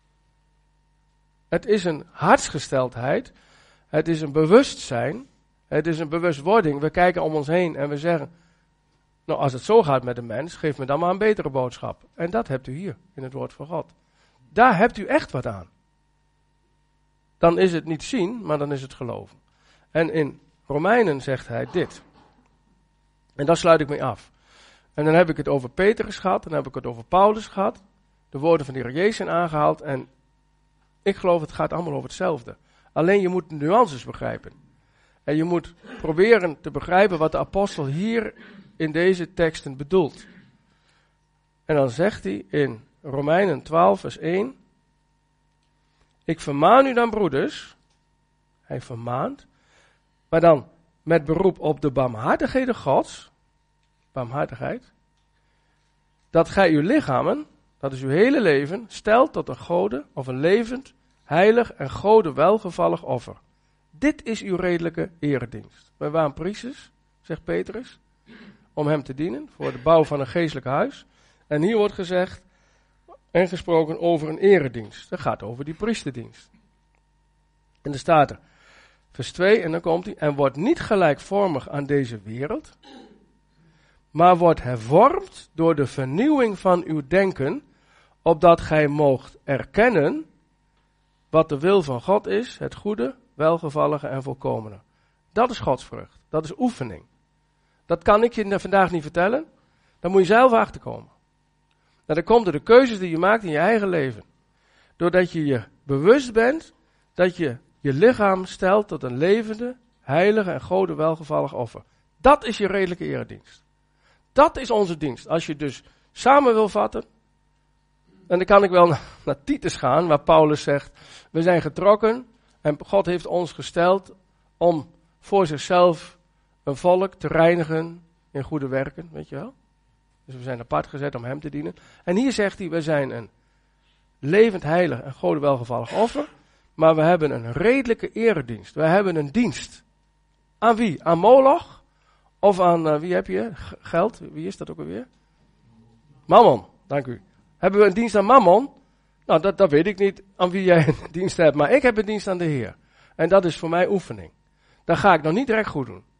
Het is een hartsgesteldheid. Het is een bewustzijn. Het is een bewustwording. We kijken om ons heen en we zeggen, nou, als het zo gaat met een mens, geef me dan maar een betere boodschap. En dat hebt u hier in het woord van God. Daar hebt u echt wat aan. Dan is het niet zien, maar dan is het geloven. En in Romeinen zegt hij dit. En daar sluit ik mee af. En dan heb ik het over Petrus gehad, dan heb ik het over Paulus gehad. De woorden van de Heer Jezus zijn aangehaald. En Ik geloof het gaat allemaal over hetzelfde. Alleen je moet de nuances begrijpen. En je moet proberen te begrijpen wat de apostel hier in deze teksten bedoelt. En dan zegt hij in Romeinen twaalf vers één. Ik vermaan u dan broeders. Hij vermaant. Maar dan met beroep op de barmhartigheden Gods. Barmhartigheid. Dat gij uw lichamen, dat is uw hele leven, stelt tot een gode of een levend, heilig en gode welgevallig offer. Dit is uw redelijke eredienst. Wij waren priesters, zegt Petrus, om hem te dienen voor de bouw van een geestelijk huis. En hier wordt gezegd en gesproken over een eredienst. Dat gaat over die priesterdienst. En er staat er, vers twee, en dan komt hij, en wordt niet gelijkvormig aan deze wereld, maar wordt hervormd door de vernieuwing van uw denken, opdat gij moogt erkennen wat de wil van God is, het goede, welgevallige en volkomene. Dat is godsvrucht. Dat is oefening. Dat kan ik je vandaag niet vertellen. Daar moet je zelf achterkomen. En dat komt door de keuzes die je maakt in je eigen leven. Doordat je je bewust bent dat je je lichaam stelt tot een levende, heilige en gode welgevallig offer. Dat is je redelijke eredienst. Dat is onze dienst. Als je dus samen wil vatten, en dan kan ik wel naar, naar Titus gaan, waar Paulus zegt, we zijn getrokken en God heeft ons gesteld om voor zichzelf een volk te reinigen in goede werken, weet je wel. Dus we zijn apart gezet om hem te dienen. En hier zegt hij, we zijn een levend, heilig en gode welgevallig offer, maar we hebben een redelijke eredienst. We hebben een dienst. Aan wie? Aan Moloch? Of aan, uh, wie heb je? G- geld? Wie is dat ook alweer? Mammon, dank u. Hebben we een dienst aan Mammon? Nou, dat, dat weet ik niet aan wie jij een dienst hebt, maar ik heb een dienst aan de Heer. En dat is voor mij oefening. Dat ga ik nog niet direct goed doen.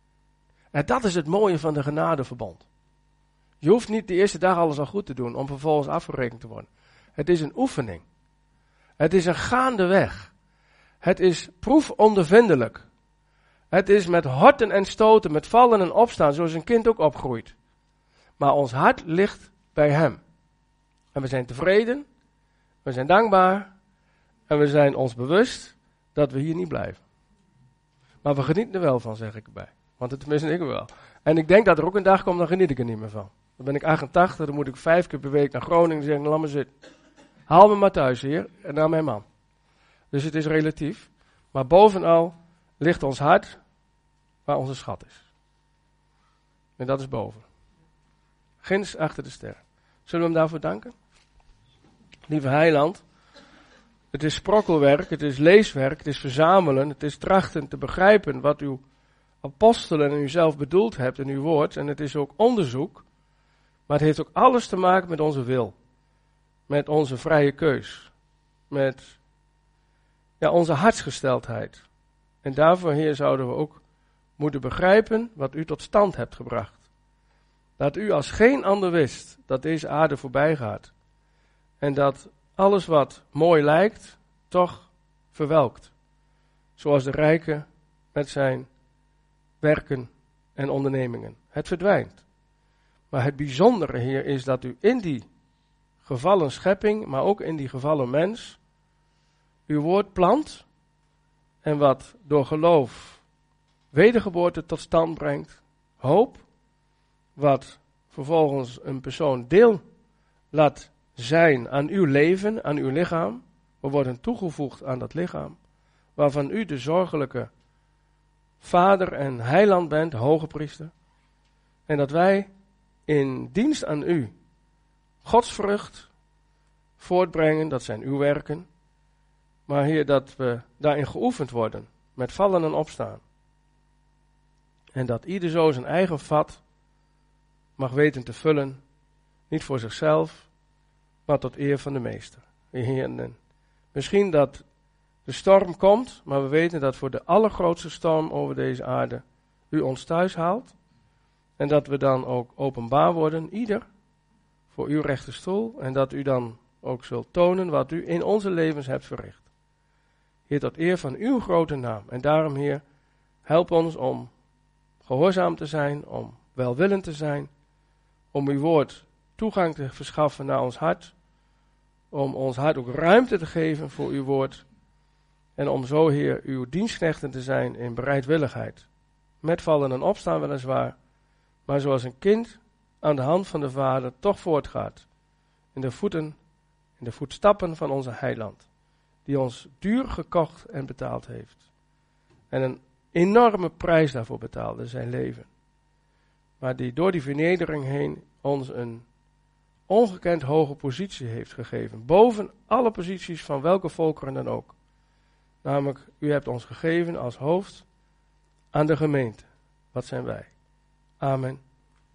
En dat is het mooie van de genadeverbond. Je hoeft niet de eerste dag alles al goed te doen om vervolgens afgerekend te worden. Het is een oefening. Het is een gaande weg. Het is proefondervindelijk. Het is met horten en stoten, met vallen en opstaan, zoals een kind ook opgroeit. Maar ons hart ligt bij hem. En we zijn tevreden, we zijn dankbaar en we zijn ons bewust dat we hier niet blijven. Maar we genieten er wel van, zeg ik erbij. Want het tenminste ik wel. En ik denk dat er ook een dag komt, dan geniet ik er niet meer van. Dan ben ik achtentachtig, dan moet ik vijf keer per week naar Groningen en zeggen, laat me zitten. Haal me maar thuis, Heer, en naar mijn man. Dus het is relatief. Maar bovenal ligt ons hart waar onze schat is. En dat is boven. Ginds achter de sterren. Zullen we hem daarvoor danken? Lieve Heiland, het is sprokkelwerk, het is leeswerk, het is verzamelen, het is trachten te begrijpen wat uw apostelen en u zelf bedoeld hebt in uw woord. En het is ook onderzoek, maar het heeft ook alles te maken met onze wil. Met onze vrije keus. Met ja, onze hartsgesteldheid. En daarvoor, Heer, zouden we ook moeten begrijpen wat u tot stand hebt gebracht. Dat u als geen ander wist dat deze aarde voorbij gaat. En dat alles wat mooi lijkt, toch verwelkt. Zoals de rijke met zijn werken en ondernemingen. Het verdwijnt. Maar het bijzondere hier is dat u in die gevallen schepping, maar ook in die gevallen mens, uw woord plant en wat door geloof wedergeboorte tot stand brengt, hoop, wat vervolgens een persoon deel laat zijn aan uw leven, aan uw lichaam. We worden toegevoegd aan dat lichaam, waarvan u de zorgelijke vader en heiland bent, hoge priester. En dat wij in dienst aan u godsvrucht voortbrengen, dat zijn uw werken. Maar Heer, dat we daarin geoefend worden, met vallen en opstaan. En dat ieder zo zijn eigen vat mag weten te vullen, niet voor zichzelf, maar tot eer van de meester. Heer, misschien dat de storm komt, maar we weten dat voor de allergrootste storm over deze aarde u ons thuis haalt. En dat we dan ook openbaar worden, ieder, voor uw rechte stoel. En dat u dan ook zult tonen wat u in onze levens hebt verricht. Heer, tot eer van uw grote naam. En daarom, Heer, help ons om gehoorzaam te zijn, om welwillend te zijn, om uw woord toegang te verschaffen naar ons hart, om ons hart ook ruimte te geven voor uw woord. En om zo, Heer, uw dienstknechten te zijn in bereidwilligheid. Met vallen en opstaan weliswaar, maar zoals een kind aan de hand van de Vader toch voortgaat. In de voeten, in de voetstappen van onze heiland. Die ons duur gekocht en betaald heeft. En een enorme prijs daarvoor betaalde, zijn leven. Maar die door die vernedering heen ons een ongekend hoge positie heeft gegeven. Boven alle posities van welke volkeren dan ook. Namelijk, u hebt ons gegeven als hoofd aan de gemeente. Wat zijn wij? Amen.